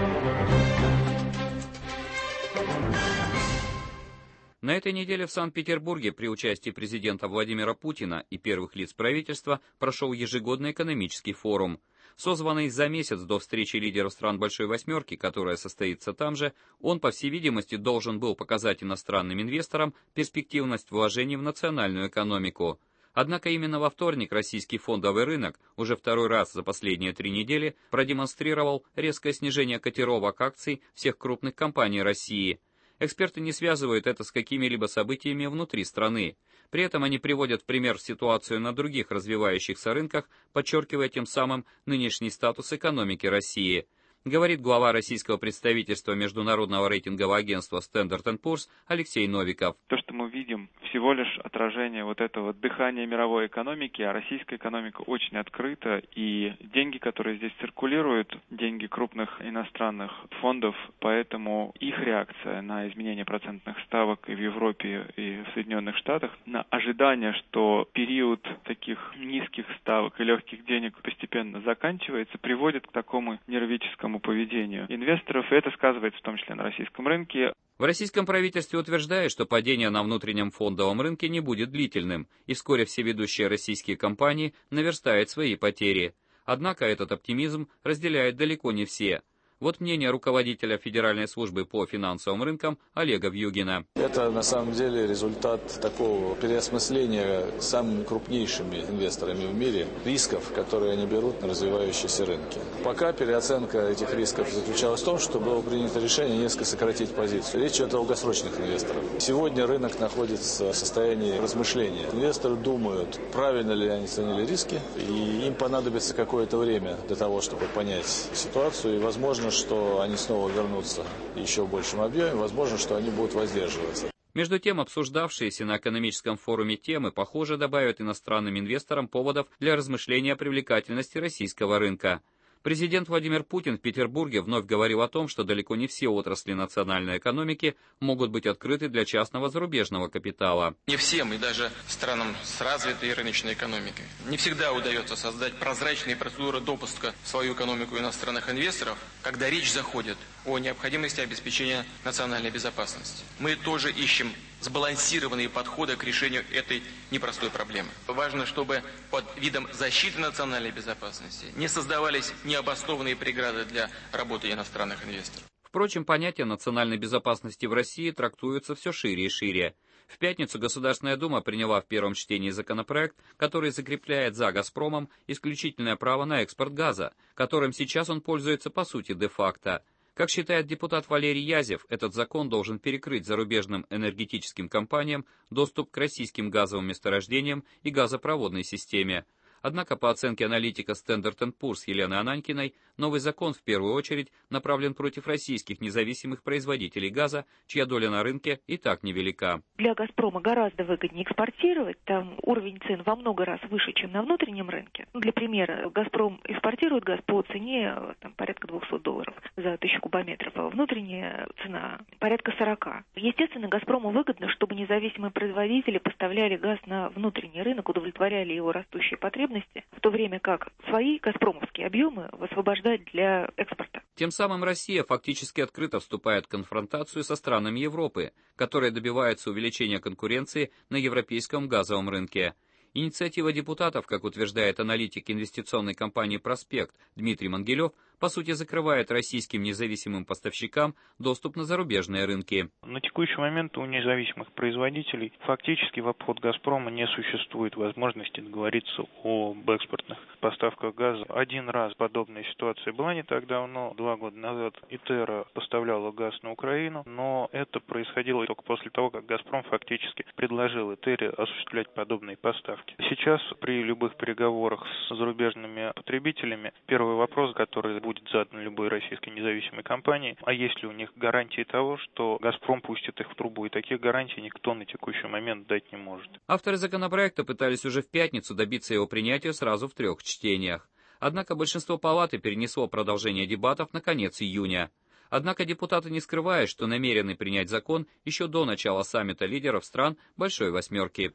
На этой неделе в Санкт-Петербурге при участии президента Владимира Путина и первых лиц правительства прошел ежегодный экономический форум. Созванный за месяц до встречи лидеров стран Большой Восьмерки, которая состоится там же, он, по всей видимости, должен был показать иностранным инвесторам перспективность вложений в национальную экономику. Однако именно во вторник российский фондовый рынок уже второй раз за последние три недели продемонстрировал резкое снижение котировок акций всех крупных компаний России. Эксперты не связывают это с какими-либо событиями внутри страны. При этом они приводят в пример ситуацию на других развивающихся рынках, подчеркивая тем самым нынешний статус экономики России. Говорит глава российского представительства международного рейтингового агентства Standard энд Poor's Алексей Новиков. То, что мы видим, всего лишь отражение вот этого дыхания мировой экономики, а российская экономика очень открыта, и деньги, которые здесь циркулируют, деньги крупных иностранных фондов, поэтому их реакция на изменение процентных ставок и в Европе, и в Соединенных Штатах, на ожидание, что период таких низких ставок и легких денег постепенно заканчивается, приводит к такому нервическому поведению инвесторов, и это сказывается в том числе на российском рынке. В российском правительстве утверждают, что падение на внутреннем фондовом рынке не будет длительным, и вскоре все ведущие российские компании наверстают свои потери. Однако этот оптимизм разделяют далеко не все. Вот мнение руководителя Федеральной службы по финансовым рынкам Олега Вьюгина. Это на самом деле результат такого переосмысления самыми крупнейшими инвесторами в мире рисков, которые они берут на развивающиеся рынки. Пока переоценка этих рисков заключалась в том, что было принято решение несколько сократить позицию. Речь идет о долгосрочных инвесторах. Сегодня рынок находится в состоянии размышления. Инвесторы думают, правильно ли они оценили риски, и им понадобится какое-то время для того, чтобы понять ситуацию, и возможно, что они снова вернутся еще в большем объеме, возможно, что они будут воздерживаться. Между тем, обсуждавшиеся на экономическом форуме темы, похоже, добавят иностранным инвесторам поводов для размышления о привлекательности российского рынка. Президент Владимир Путин в Петербурге вновь говорил о том, что далеко не все отрасли национальной экономики могут быть открыты для частного зарубежного капитала. Не всем, и даже странам с развитой рыночной экономикой, не всегда удается создать прозрачные процедуры допуска в свою экономику иностранных инвесторов, когда речь заходит о необходимости обеспечения национальной безопасности. Мы тоже ищем сбалансированные подходы к решению этой непростой проблемы. Важно, чтобы под видом защиты национальной безопасности не создавались необоснованные преграды для работы иностранных инвесторов. Впрочем, понятие национальной безопасности в России трактуется все шире и шире. В пятницу Государственная Дума приняла в первом чтении законопроект, который закрепляет за «Газпромом» исключительное право на экспорт газа, которым сейчас он пользуется по сути де-факто. Как считает депутат Валерий Язев, этот закон должен перекрыть зарубежным энергетическим компаниям доступ к российским газовым месторождениям и газопроводной системе. Однако, по оценке аналитика Standard энд Poor's Елены Ананькиной, новый закон в первую очередь направлен против российских независимых производителей газа, чья доля на рынке и так невелика. Для «Газпрома» гораздо выгоднее экспортировать, там уровень цен во много раз выше, чем на внутреннем рынке. Для примера, «Газпром» экспортирует газ по цене там, порядка двухсот долларов за тысячу кубометров, а внутренняя цена порядка сорока. Естественно, «Газпрому» выгодно, чтобы независимые производители поставляли газ на внутренний рынок, удовлетворяли его растущие потребности, в то время как свои газпромовские объемы высвобождать для экспорта. Тем самым Россия фактически открыто вступает в конфронтацию со странами Европы, которые добиваются увеличения конкуренции на европейском газовом рынке. Инициатива депутатов, как утверждает аналитик инвестиционной компании «Проспект» Дмитрий Мангелев, по сути закрывает российским независимым поставщикам доступ на зарубежные рынки. На текущий момент у независимых производителей фактически в обход «Газпрома» не существует возможности договориться об экспортных поставках газа. Один раз подобная ситуация была не так давно, два года назад ИТЕРА поставляла газ на Украину, но это происходило только после того, как «Газпром» фактически предложил ИТЕРе осуществлять подобные поставки. Сейчас при любых переговорах с зарубежными потребителями первый вопрос, который будет задан любой российской независимой компании, а есть ли у них гарантии того, что «Газпром» пустит их в трубу, и таких гарантий никто на текущий момент дать не может. Авторы законопроекта пытались уже в пятницу добиться его принятия сразу в трех чтениях. Однако большинство палаты перенесло продолжение дебатов на конец июня. Однако депутаты не скрывают, что намерены принять закон еще до начала саммита лидеров стран Большой Восьмерки.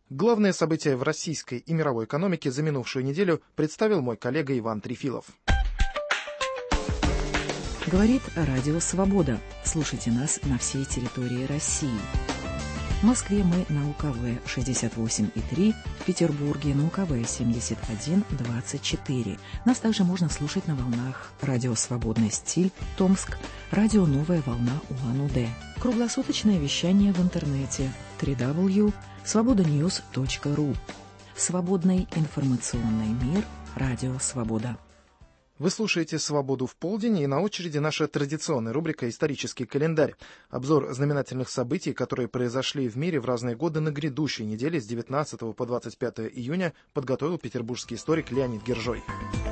Главные события в российской и мировой экономике за минувшую неделю представил мой коллега Иван Трифилов. Говорит Радио Свобода. Слушайте нас на всей территории России. В Москве мы на У К В шестьдесят восемь и три, в Петербурге на У К В семьдесят один двадцать четыре. Нас также можно слушать на волнах Радио Свободный стиль, Томск, Радио Новая волна Улан-Удэ. Круглосуточное вещание в интернете дабл ю дабл ю дабл ю точка свобода ньюс точка ру. Свободный информационный мир. Радио Свобода. Вы слушаете «Свободу в полдень», и на очереди наша традиционная рубрика «Исторический календарь». Обзор знаменательных событий, которые произошли в мире в разные годы на грядущей неделе с девятнадцатого по двадцать пятое июня, подготовил петербургский историк Леонид Гержой.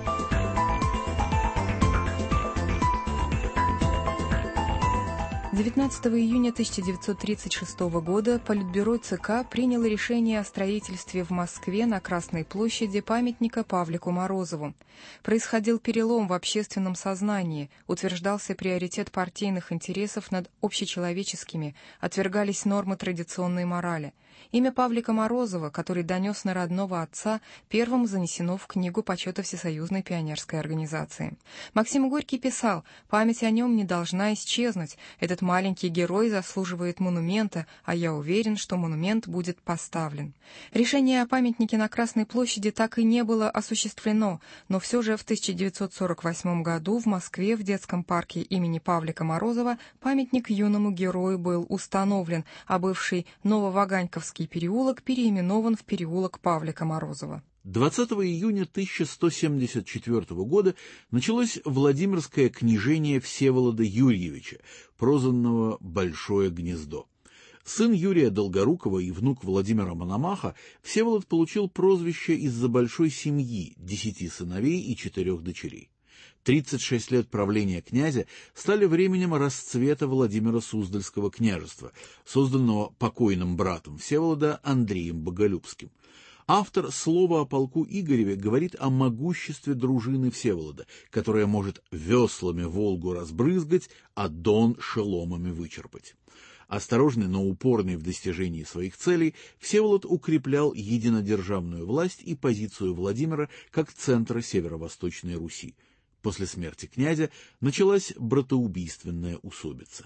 девятнадцатого июня тысяча девятьсот тридцать шестого года Политбюро ЦК приняло решение о строительстве в Москве на Красной площади памятника Павлику Морозову. Происходил перелом в общественном сознании, утверждался приоритет партийных интересов над общечеловеческими, отвергались нормы традиционной морали. Имя Павлика Морозова, который донес на родного отца, первым занесено в Книгу почета Всесоюзной пионерской организации. Максим Горький писал: «Память о нем не должна исчезнуть. Этот маленький герой заслуживает монумента, а я уверен, что монумент будет поставлен». Решение о памятнике на Красной площади так и не было осуществлено, но все же в тысяча девятьсот сорок восьмом году в Москве в детском парке имени Павлика Морозова памятник юному герою был установлен, а бывший Нововаганьковский переулок переименован в переулок Павлика Морозова. двадцатого июня тысяча сто семьдесят четвёртого года началось Владимирское княжение Всеволода Юрьевича, прозванного «Большое гнездо». Сын Юрия Долгорукова и внук Владимира Мономаха, Всеволод получил прозвище из-за большой семьи, десяти сыновей и четырех дочерей. тридцать шесть лет правления князя стали временем расцвета Владимира Суздальского княжества, созданного покойным братом Всеволода Андреем Боголюбским. Автор «Слова о полку Игореве» говорит о могуществе дружины Всеволода, которая может веслами Волгу разбрызгать, а Дон шеломами вычерпать. Осторожный, но упорный в достижении своих целей, Всеволод укреплял единодержавную власть и позицию Владимира как центра северо-восточной Руси. После смерти князя началась братоубийственная усобица.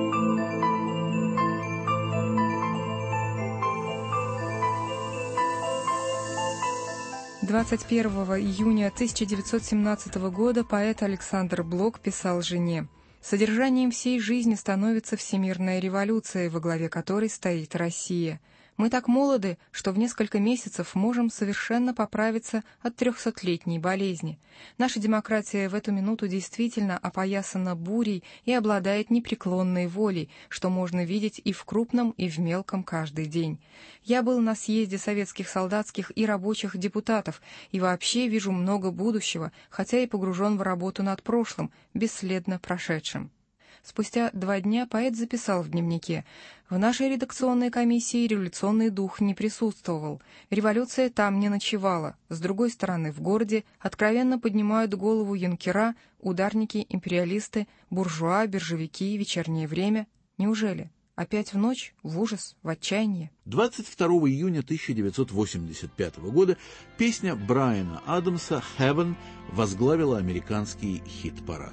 двадцать первого июня тысяча девятьсот семнадцатого года поэт Александр Блок писал жене: «Содержанием всей жизни становится всемирная революция, во главе которой стоит Россия. Мы так молоды, что в несколько месяцев можем совершенно поправиться от трехсотлетней болезни. Наша демократия в эту минуту действительно опоясана бурей и обладает непреклонной волей, что можно видеть и в крупном, и в мелком каждый день. Я был на съезде советских солдатских и рабочих депутатов и вообще вижу много будущего, хотя и погружен в работу над прошлым, бесследно прошедшим». Спустя два дня поэт записал в дневнике: «В нашей редакционной комиссии революционный дух не присутствовал. Революция там не ночевала. С другой стороны, в городе откровенно поднимают голову юнкера, ударники, империалисты, буржуа, биржевики, вечернее время. Неужели? Опять в ночь, в ужас, в отчаяние». двадцать второго июня тысяча девятьсот восемьдесят пятого года песня Брайана Адамса «Heaven» возглавила американский хит-парад.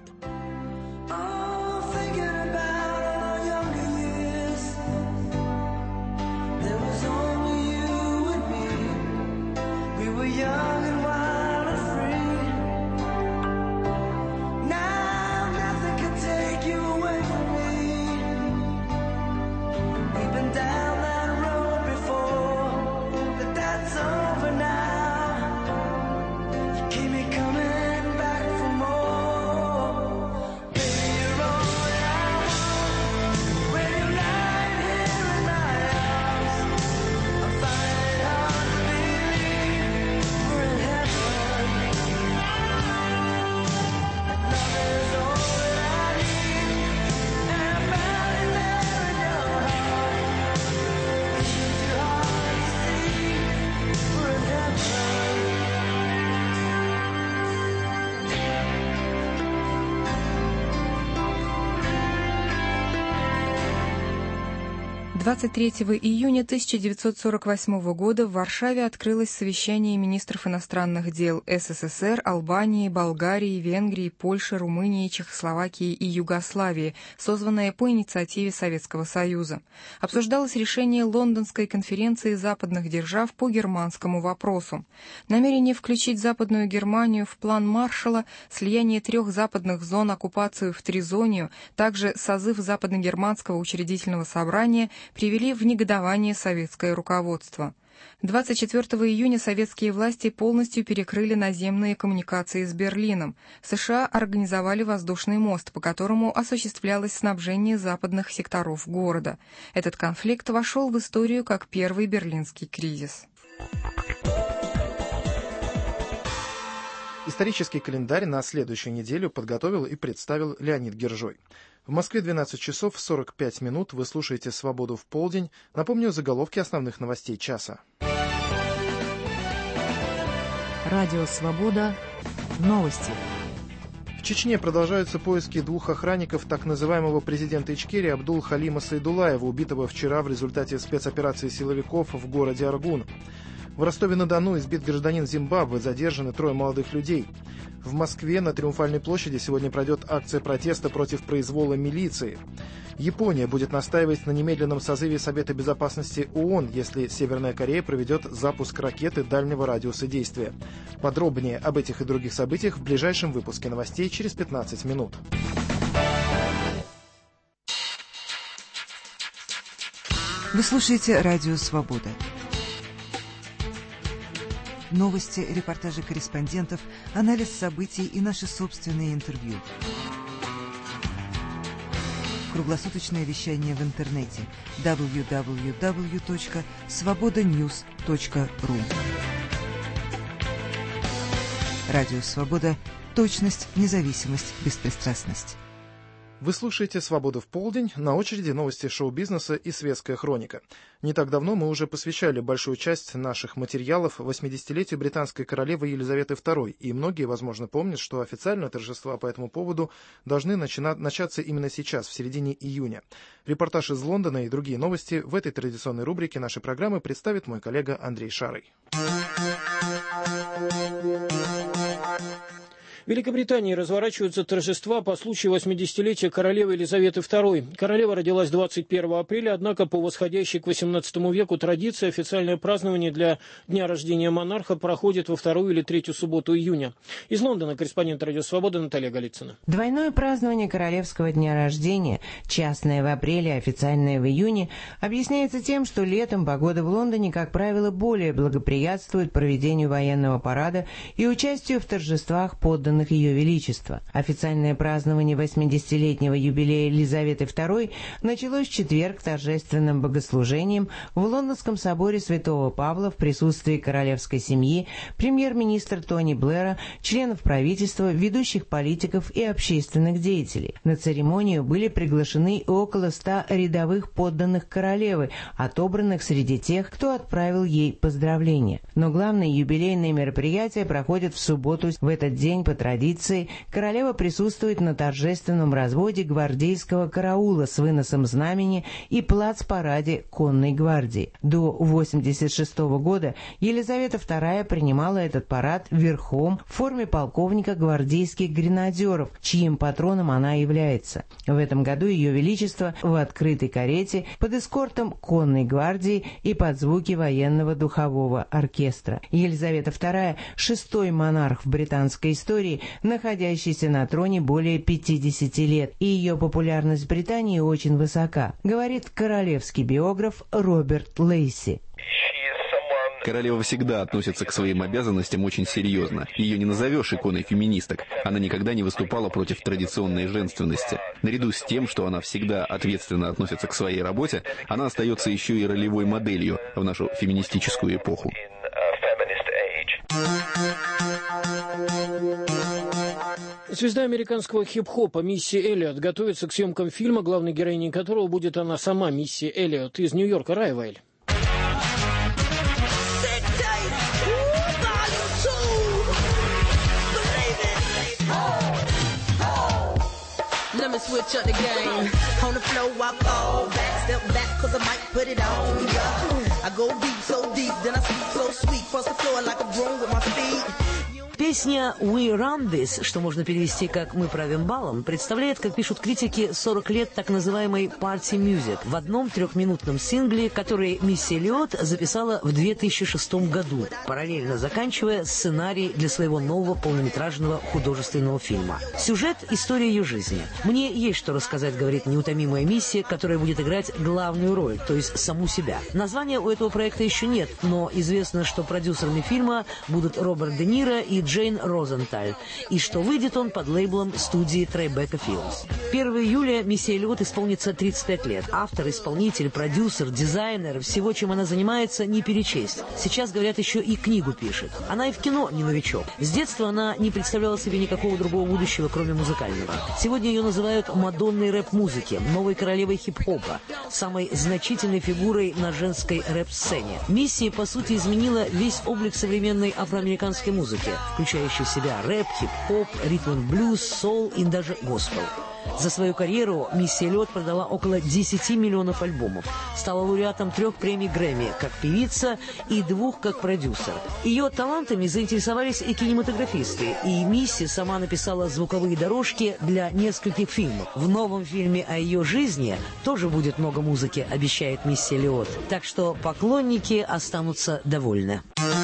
двадцать третьего июня тысяча девятьсот сорок восьмого года в Варшаве открылось совещание министров иностранных дел СССР, Албании, Болгарии, Венгрии, Польши, Румынии, Чехословакии и Югославии, созванное по инициативе Советского Союза. Обсуждалось решение Лондонской конференции западных держав по германскому вопросу. Намерение включить Западную Германию в план Маршалла, слияние трех западных зон, оккупацию в Тризонию, также созыв Западно-германского учредительного собрания привели в негодование советское руководство. двадцать четвёртого июня советские власти полностью перекрыли наземные коммуникации с Берлином. США организовали воздушный мост, по которому осуществлялось снабжение западных секторов города. Этот конфликт вошел в историю как первый Берлинский кризис. Исторический календарь на следующую неделю подготовил и представил Леонид Гержой. В Москве двенадцать часов сорок пять минут. Вы слушаете «Свободу в полдень». Напомню заголовки основных новостей часа. Радио «Свобода». Новости. В Чечне продолжаются поиски двух охранников так называемого президента Ичкерии Абдул-Халима Сайдулаева, убитого вчера в результате спецоперации силовиков в городе Аргун. В Ростове-на-Дону избит гражданин Зимбабве, задержаны трое молодых людей. В Москве на Триумфальной площади сегодня пройдет акция протеста против произвола милиции. Япония будет настаивать на немедленном созыве Совета Безопасности ООН, если Северная Корея проведет запуск ракеты дальнего радиуса действия. Подробнее об этих и других событиях в ближайшем выпуске новостей через пятнадцать минут. Вы слушаете «Радио Свобода». Новости, репортажи корреспондентов, анализ событий и наши собственные интервью. Круглосуточное вещание в интернете дабл ю дабл ю дабл ю точка свобода ньюс точка ру. Радио «Свобода». Точность, независимость, беспристрастность. Вы слушаете «Свободу в полдень», на очереди новости шоу-бизнеса и светская хроника. Не так давно мы уже посвящали большую часть наших материалов восьмидесятилетию британской королевы Елизаветы второй, и многие, возможно, помнят, что официально торжества по этому поводу должны начина- начаться именно сейчас, в середине июня. Репортаж из Лондона и другие новости в этой традиционной рубрике нашей программы представит мой коллега Андрей Шарый. В Великобритании разворачиваются торжества по случаю восьмидесятилетия королевы Елизаветы второй. Королева родилась двадцать первого апреля, однако по восходящей к восемнадцатому веку традиции официальное празднование для дня рождения монарха проходит во вторую или третью субботу июня. Из Лондона корреспондент «Радио Свобода» Наталья Голицына. Двойное празднование королевского дня рождения, частное в апреле, официальное в июне, объясняется тем, что летом погода в Лондоне, как правило, более благоприятствует проведению военного парада и участию в торжествах подданных Ее Величества. Официальное празднование восьмидесятилетнего юбилея Елизаветы второй началось в четверг торжественным богослужением в Лондонском соборе Святого Павла в присутствии королевской семьи, премьер-министра Тони Блэра, членов правительства, ведущих политиков и общественных деятелей. На церемонию были приглашены около ста рядовых подданных королевы, отобранных среди тех, кто отправил ей поздравления. Но главные юбилейные мероприятия проходят в субботу. В этот день по традиции королева присутствует на торжественном разводе гвардейского караула с выносом знамени и плац-параде конной гвардии. До восемьдесят шестого года Елизавета вторая принимала этот парад верхом в форме полковника гвардейских гренадеров, чьим патроном она является. В этом году Ее Величество в открытой карете под эскортом конной гвардии и под звуки военного духового оркестра. Елизавета вторая – шестой монарх в британской истории, находящийся на троне более пятидесяти лет, и ее популярность в Британии очень высока, говорит королевский биограф Роберт Лейси. Королева всегда относится к своим обязанностям очень серьезно. Ее не назовешь иконой феминисток. Она никогда не выступала против традиционной женственности. Наряду с тем, что она всегда ответственно относится к своей работе, она остается еще и ролевой моделью в нашу феминистическую эпоху. Звезда американского хип-хопа Мисси Эллиот готовится к съемкам фильма, главной героиней которого будет она сама, Мисси Эллиот, из Нью-Йорка, Райвейль. to switch up the game. On the floor, I fall back, step back, cause I might put it on ya. I go deep, so deep, then I speak so sweet, cross the floor like a broom with my feet. Песня «We Run This», что можно перевести как «Мы правим балом», представляет, как пишут критики, сорок лет так называемой «party music» в одном трехминутном сингле, который Мисси Эллиот записала в две тысячи шестом году, параллельно заканчивая сценарий для своего нового полнометражного художественного фильма. Сюжет – история ее жизни. «Мне есть что рассказать», — говорит неутомимая Мисси, которая будет играть главную роль, то есть саму себя. Названия у этого проекта еще нет, но известно, что продюсерами фильма будут Роберт Де Ниро и Джейн Розенталь, и что выйдет он под лейблом студии Трайбека Филмс. первого июля Мисси Эллиот исполнится тридцать пять лет. Автор, исполнитель, продюсер, дизайнер, всего, чем она занимается, не перечесть. Сейчас, говорят, еще и книгу пишет. Она и в кино не новичок. С детства она не представляла себе никакого другого будущего, кроме музыкального. Сегодня ее называют Мадонной рэп-музыки, новой королевой хип-хопа, самой значительной фигурой на женской рэп-сцене. Мисси, по сути, изменила весь облик современной афроамериканской музыки, включающий в себя рэп, хип-хоп, ритм-н-блюз, соул и даже госпел. За свою карьеру Мисси Эллиот продала около десяти миллионов альбомов, стала лауреатом трех премий Грэмми как певица и двух как продюсер. Ее талантами заинтересовались и кинематографисты, и Мисси сама написала звуковые дорожки для нескольких фильмов. В новом фильме о ее жизни тоже будет много музыки, обещает Мисси Эллиот. Так что поклонники останутся довольны.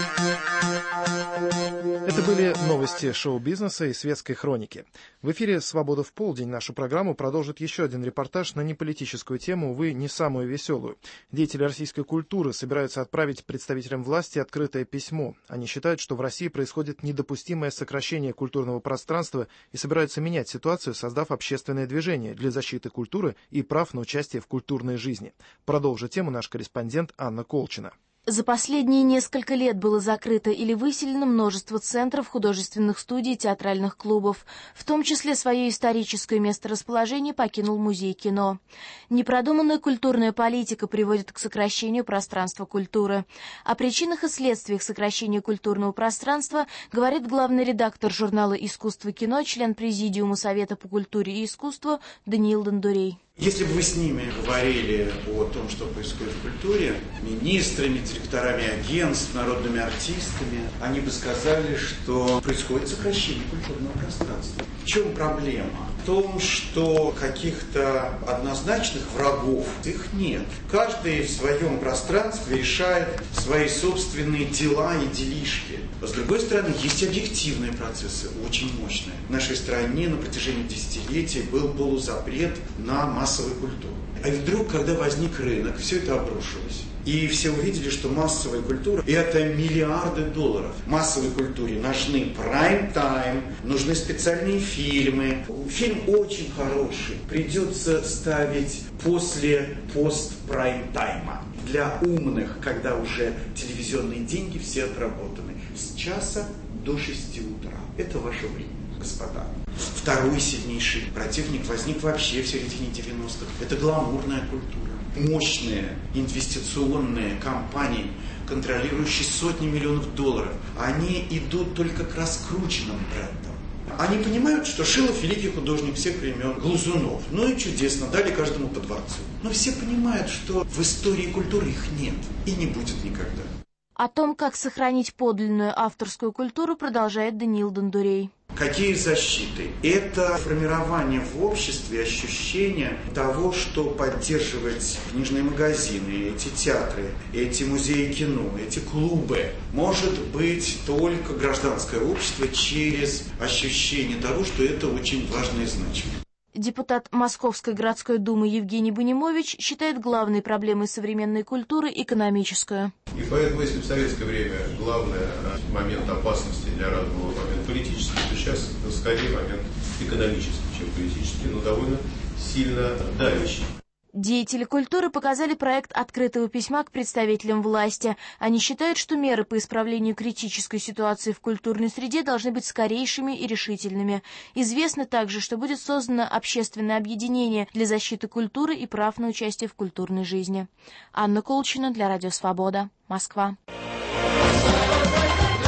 Это были новости шоу-бизнеса и светской хроники. В эфире «Свобода в полдень». Нашу программу продолжит еще один репортаж на неполитическую тему, увы, не самую веселую. Деятели российской культуры собираются отправить представителям власти открытое письмо. Они считают, что в России происходит недопустимое сокращение культурного пространства и собираются менять ситуацию, создав общественное движение для защиты культуры и прав на участие в культурной жизни. Продолжит тему наш корреспондент Анна Колчина. За последние несколько лет было закрыто или выселено множество центров, художественных студий, театральных клубов. В том числе свое историческое месторасположение покинул музей кино. Непродуманная культурная политика приводит к сокращению пространства культуры. О причинах и следствиях сокращения культурного пространства говорит главный редактор журнала «Искусство кино», член Президиума Совета по культуре и искусству Даниил Дондурей. Если бы вы с ними говорили о том, что происходит в культуре, министрами, директорами агентств, народными артистами, они бы сказали, что происходит сокращение культурного пространства. В чем проблема? В том, что каких-то однозначных врагов их нет. Каждый в своем пространстве решает свои собственные дела и делишки. С другой стороны, есть объективные процессы, очень мощные. В нашей стране на протяжении десятилетий был полузапрет на массовую культуру. А вдруг, когда возник рынок, все это обрушилось. И все увидели, что массовая культура – это миллиарды долларов. Массовой культуре нужны прайм-тайм, нужны специальные фильмы. Фильм очень хороший. Придется ставить после пост-прайм-тайма. Для умных, когда уже телевизионные деньги все отработаны. С часа до шести утра. Это ваше время, господа. Второй сильнейший противник возник вообще в середине девяностых. Это гламурная культура. Мощные инвестиционные компании, контролирующие сотни миллионов долларов, они идут только к раскрученным брендам. Они понимают, что Шилов великий художник всех времен, Глазунов. Ну и чудесно, дали каждому по дворцу. Но все понимают, что в истории культуры их нет и не будет никогда. О том, как сохранить подлинную авторскую культуру, продолжает Даниил Дондурей. Какие защиты? Это формирование в обществе ощущения того, что поддерживать книжные магазины, эти театры, эти музеи кино, эти клубы может быть только гражданское общество через ощущение того, что это очень важно и значимо. Депутат Московской городской думы Евгений Бонимович считает главной проблемой современной культуры экономическую. И поэтому, если в советское время главный момент опасности для разума был момент политический, то сейчас это скорее момент экономический, чем политический, но довольно сильно давящий. Деятели культуры показали проект открытого письма к представителям власти. Они считают, что меры по исправлению критической ситуации в культурной среде должны быть скорейшими и решительными. Известно также, что будет создано общественное объединение для защиты культуры и прав на участие в культурной жизни. Анна Колчина для Радио Свобода, Москва.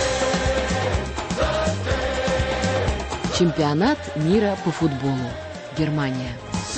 Чемпионат мира по футболу. Германия.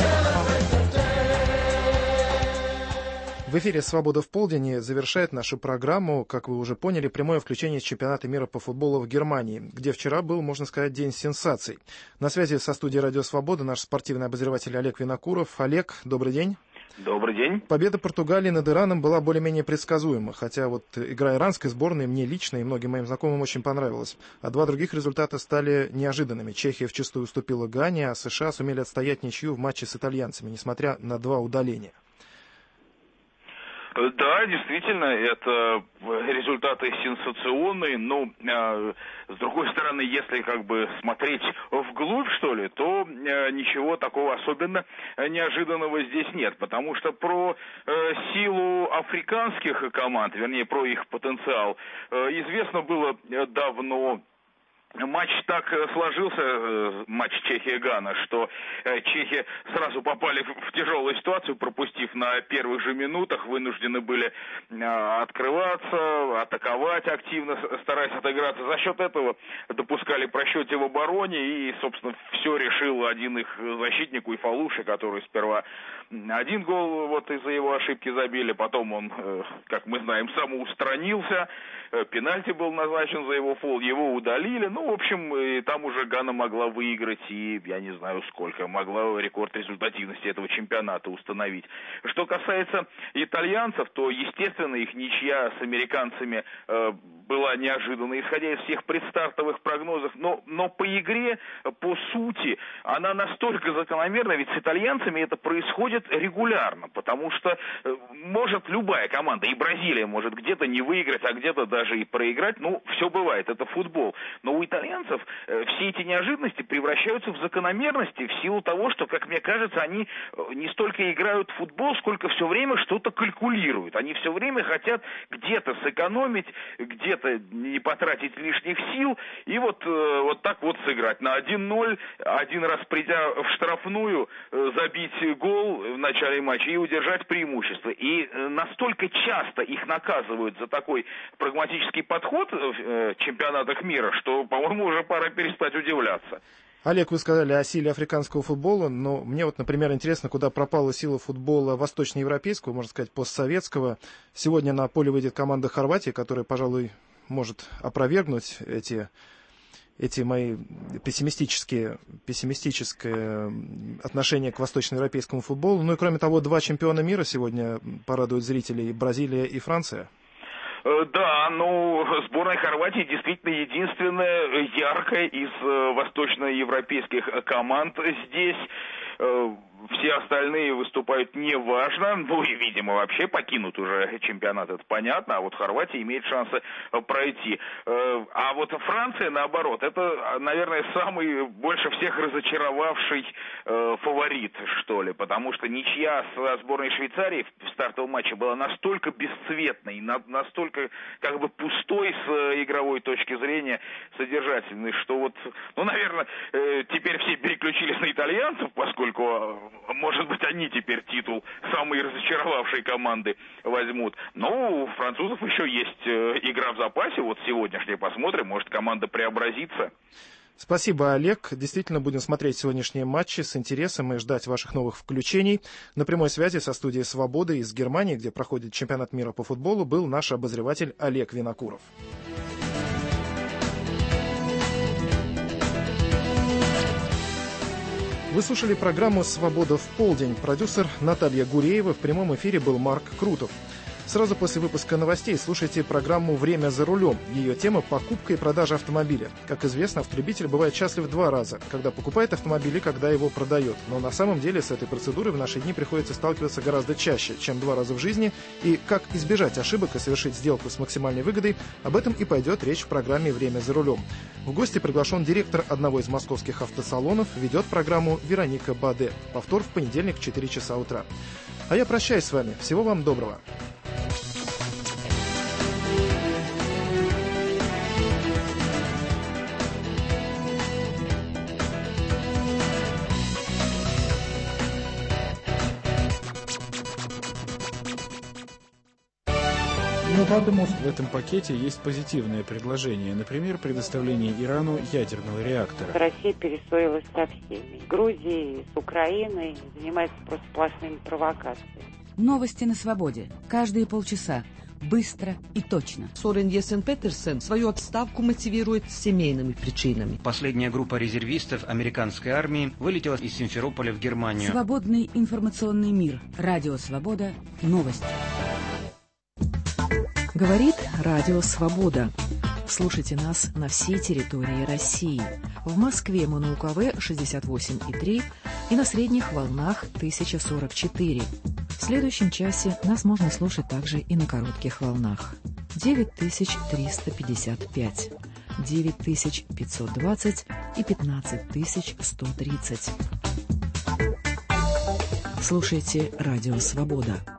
В эфире «Свобода в полдень» и завершает нашу программу, как вы уже поняли, прямое включение с чемпионата мира по футболу в Германии, где вчера был, можно сказать, день сенсаций. На связи со студией «Радио Свобода» наш спортивный обозреватель Олег Винокуров. Олег, добрый день. Добрый день. Победа Португалии над Ираном была более-менее предсказуема, хотя вот игра иранской сборной мне лично и многим моим знакомым очень понравилась. А два других результата стали неожиданными. Чехия вчистую уступила Гане, а США сумели отстоять ничью в матче с итальянцами, несмотря на два удаления. Да, действительно, это результаты сенсационные, но э, с другой стороны, если как бы смотреть вглубь, что ли, то э, ничего такого особенно неожиданного здесь нет, потому что про э, силу африканских команд, вернее, про их потенциал, э, известно было давно. Матч так сложился, матч Чехия-Гана, что чехи сразу попали в тяжелую ситуацию, пропустив на первых же минутах, вынуждены были открываться, атаковать активно, стараясь отыграться. За счет этого допускали просчеты в обороне, и, собственно, все решил один их защитник Уйфалуши, который сперва один гол вот из-за его ошибки забили, потом он, как мы знаем, самоустранился, пенальти был назначен за его фол, его удалили. Ну, в общем, и там уже Гана могла выиграть, и я не знаю сколько, могла рекорд результативности этого чемпионата установить. Что касается итальянцев, то, естественно, их ничья с американцами э, была неожиданна, исходя из всех предстартовых прогнозов, но, но по игре, по сути, она настолько закономерна, ведь с итальянцами это происходит регулярно, потому что э, может любая команда, и Бразилия может где-то не выиграть, а где-то даже и проиграть, ну, все бывает, это футбол. Но у итальянцев э, все эти неожиданности превращаются в закономерности в силу того, что, как мне кажется, они не столько играют в футбол, сколько все время что-то калькулируют. Они все время хотят где-то сэкономить, где-то не потратить лишних сил, и вот, э, вот так вот сыграть. На один ноль, один раз придя в штрафную, э, забить гол в начале матча и удержать преимущество. И э, настолько часто их наказывают за такой прагматический подход в э, чемпионатах мира, что, по-моему, уже пора перестать удивляться. Олег, вы сказали о силе африканского футбола, но мне вот, например, интересно, куда пропала сила футбола восточноевропейского, можно сказать, постсоветского. Сегодня на поле выйдет команда Хорватии, которая, пожалуй, может опровергнуть эти, эти мои пессимистические, пессимистическое отношение к восточноевропейскому футболу. Ну и, кроме того, два чемпиона мира сегодня порадуют зрителей — Бразилия и Франция. Да, ну, сборная Хорватии действительно единственная яркая из восточноевропейских команд здесь. Все остальные выступают неважно, ну и, видимо, вообще покинут уже чемпионат, это понятно, а вот Хорватия имеет шансы пройти. А вот Франция, наоборот, это, наверное, самый больше всех разочаровавший фаворит, что ли, потому что ничья со сборной Швейцарии в стартовом матче была настолько бесцветной, настолько как бы пустой с игровой точки зрения, содержательной, что вот, ну, наверное, теперь все переключились на итальянцев, поскольку, может быть, они теперь титул самой разочаровавшей команды возьмут. Но у французов еще есть игра в запасе. Вот сегодняшний посмотрим, может, команда преобразится. Спасибо, Олег. Действительно, будем смотреть сегодняшние матчи с интересом и ждать ваших новых включений. На прямой связи со студией «Свободы» из Германии, где проходит чемпионат мира по футболу, был наш обозреватель Олег Винокуров. Вы слушали программу «Свобода в полдень». Продюсер Наталья Гуреева. В прямом эфире был Марк Крутов. Сразу после выпуска новостей слушайте программу «Время за рулем». Ее тема – покупка и продажа автомобиля. Как известно, автолюбитель бывает счастлив два раза – когда покупает автомобиль и когда его продает. Но на самом деле с этой процедурой в наши дни приходится сталкиваться гораздо чаще, чем два раза в жизни. И как избежать ошибок и совершить сделку с максимальной выгодой – об этом и пойдет речь в программе «Время за рулем». В гости приглашен директор одного из московских автосалонов, ведет программу Вероника Баде. Повтор в понедельник в четыре часа утра. А я прощаюсь с вами. Всего вам доброго. В этом пакете есть позитивное предложение, например, предоставление Ирану ядерного реактора. Россия перессорилась со всеми. С Грузией, с Украиной, занимается просто сплошными провокациями. Новости на свободе. Каждые полчаса. Быстро и точно. Сорен Есен Петерсен свою отставку мотивирует семейными причинами. Последняя группа резервистов американской армии вылетела из Симферополя в Германию. Свободный информационный мир. Радио Свобода. Новости. Говорит Радио Свобода. Слушайте нас на всей территории России. В Москве мы на У К В шестьдесят восемь и три и на средних волнах тысяча сорок четыре. В следующем часе нас можно слушать также и на коротких волнах. девять тысяч триста пятьдесят пять, девять тысяч пятьсот двадцать и пятнадцать тысяч сто тридцать. Слушайте Радио Свобода.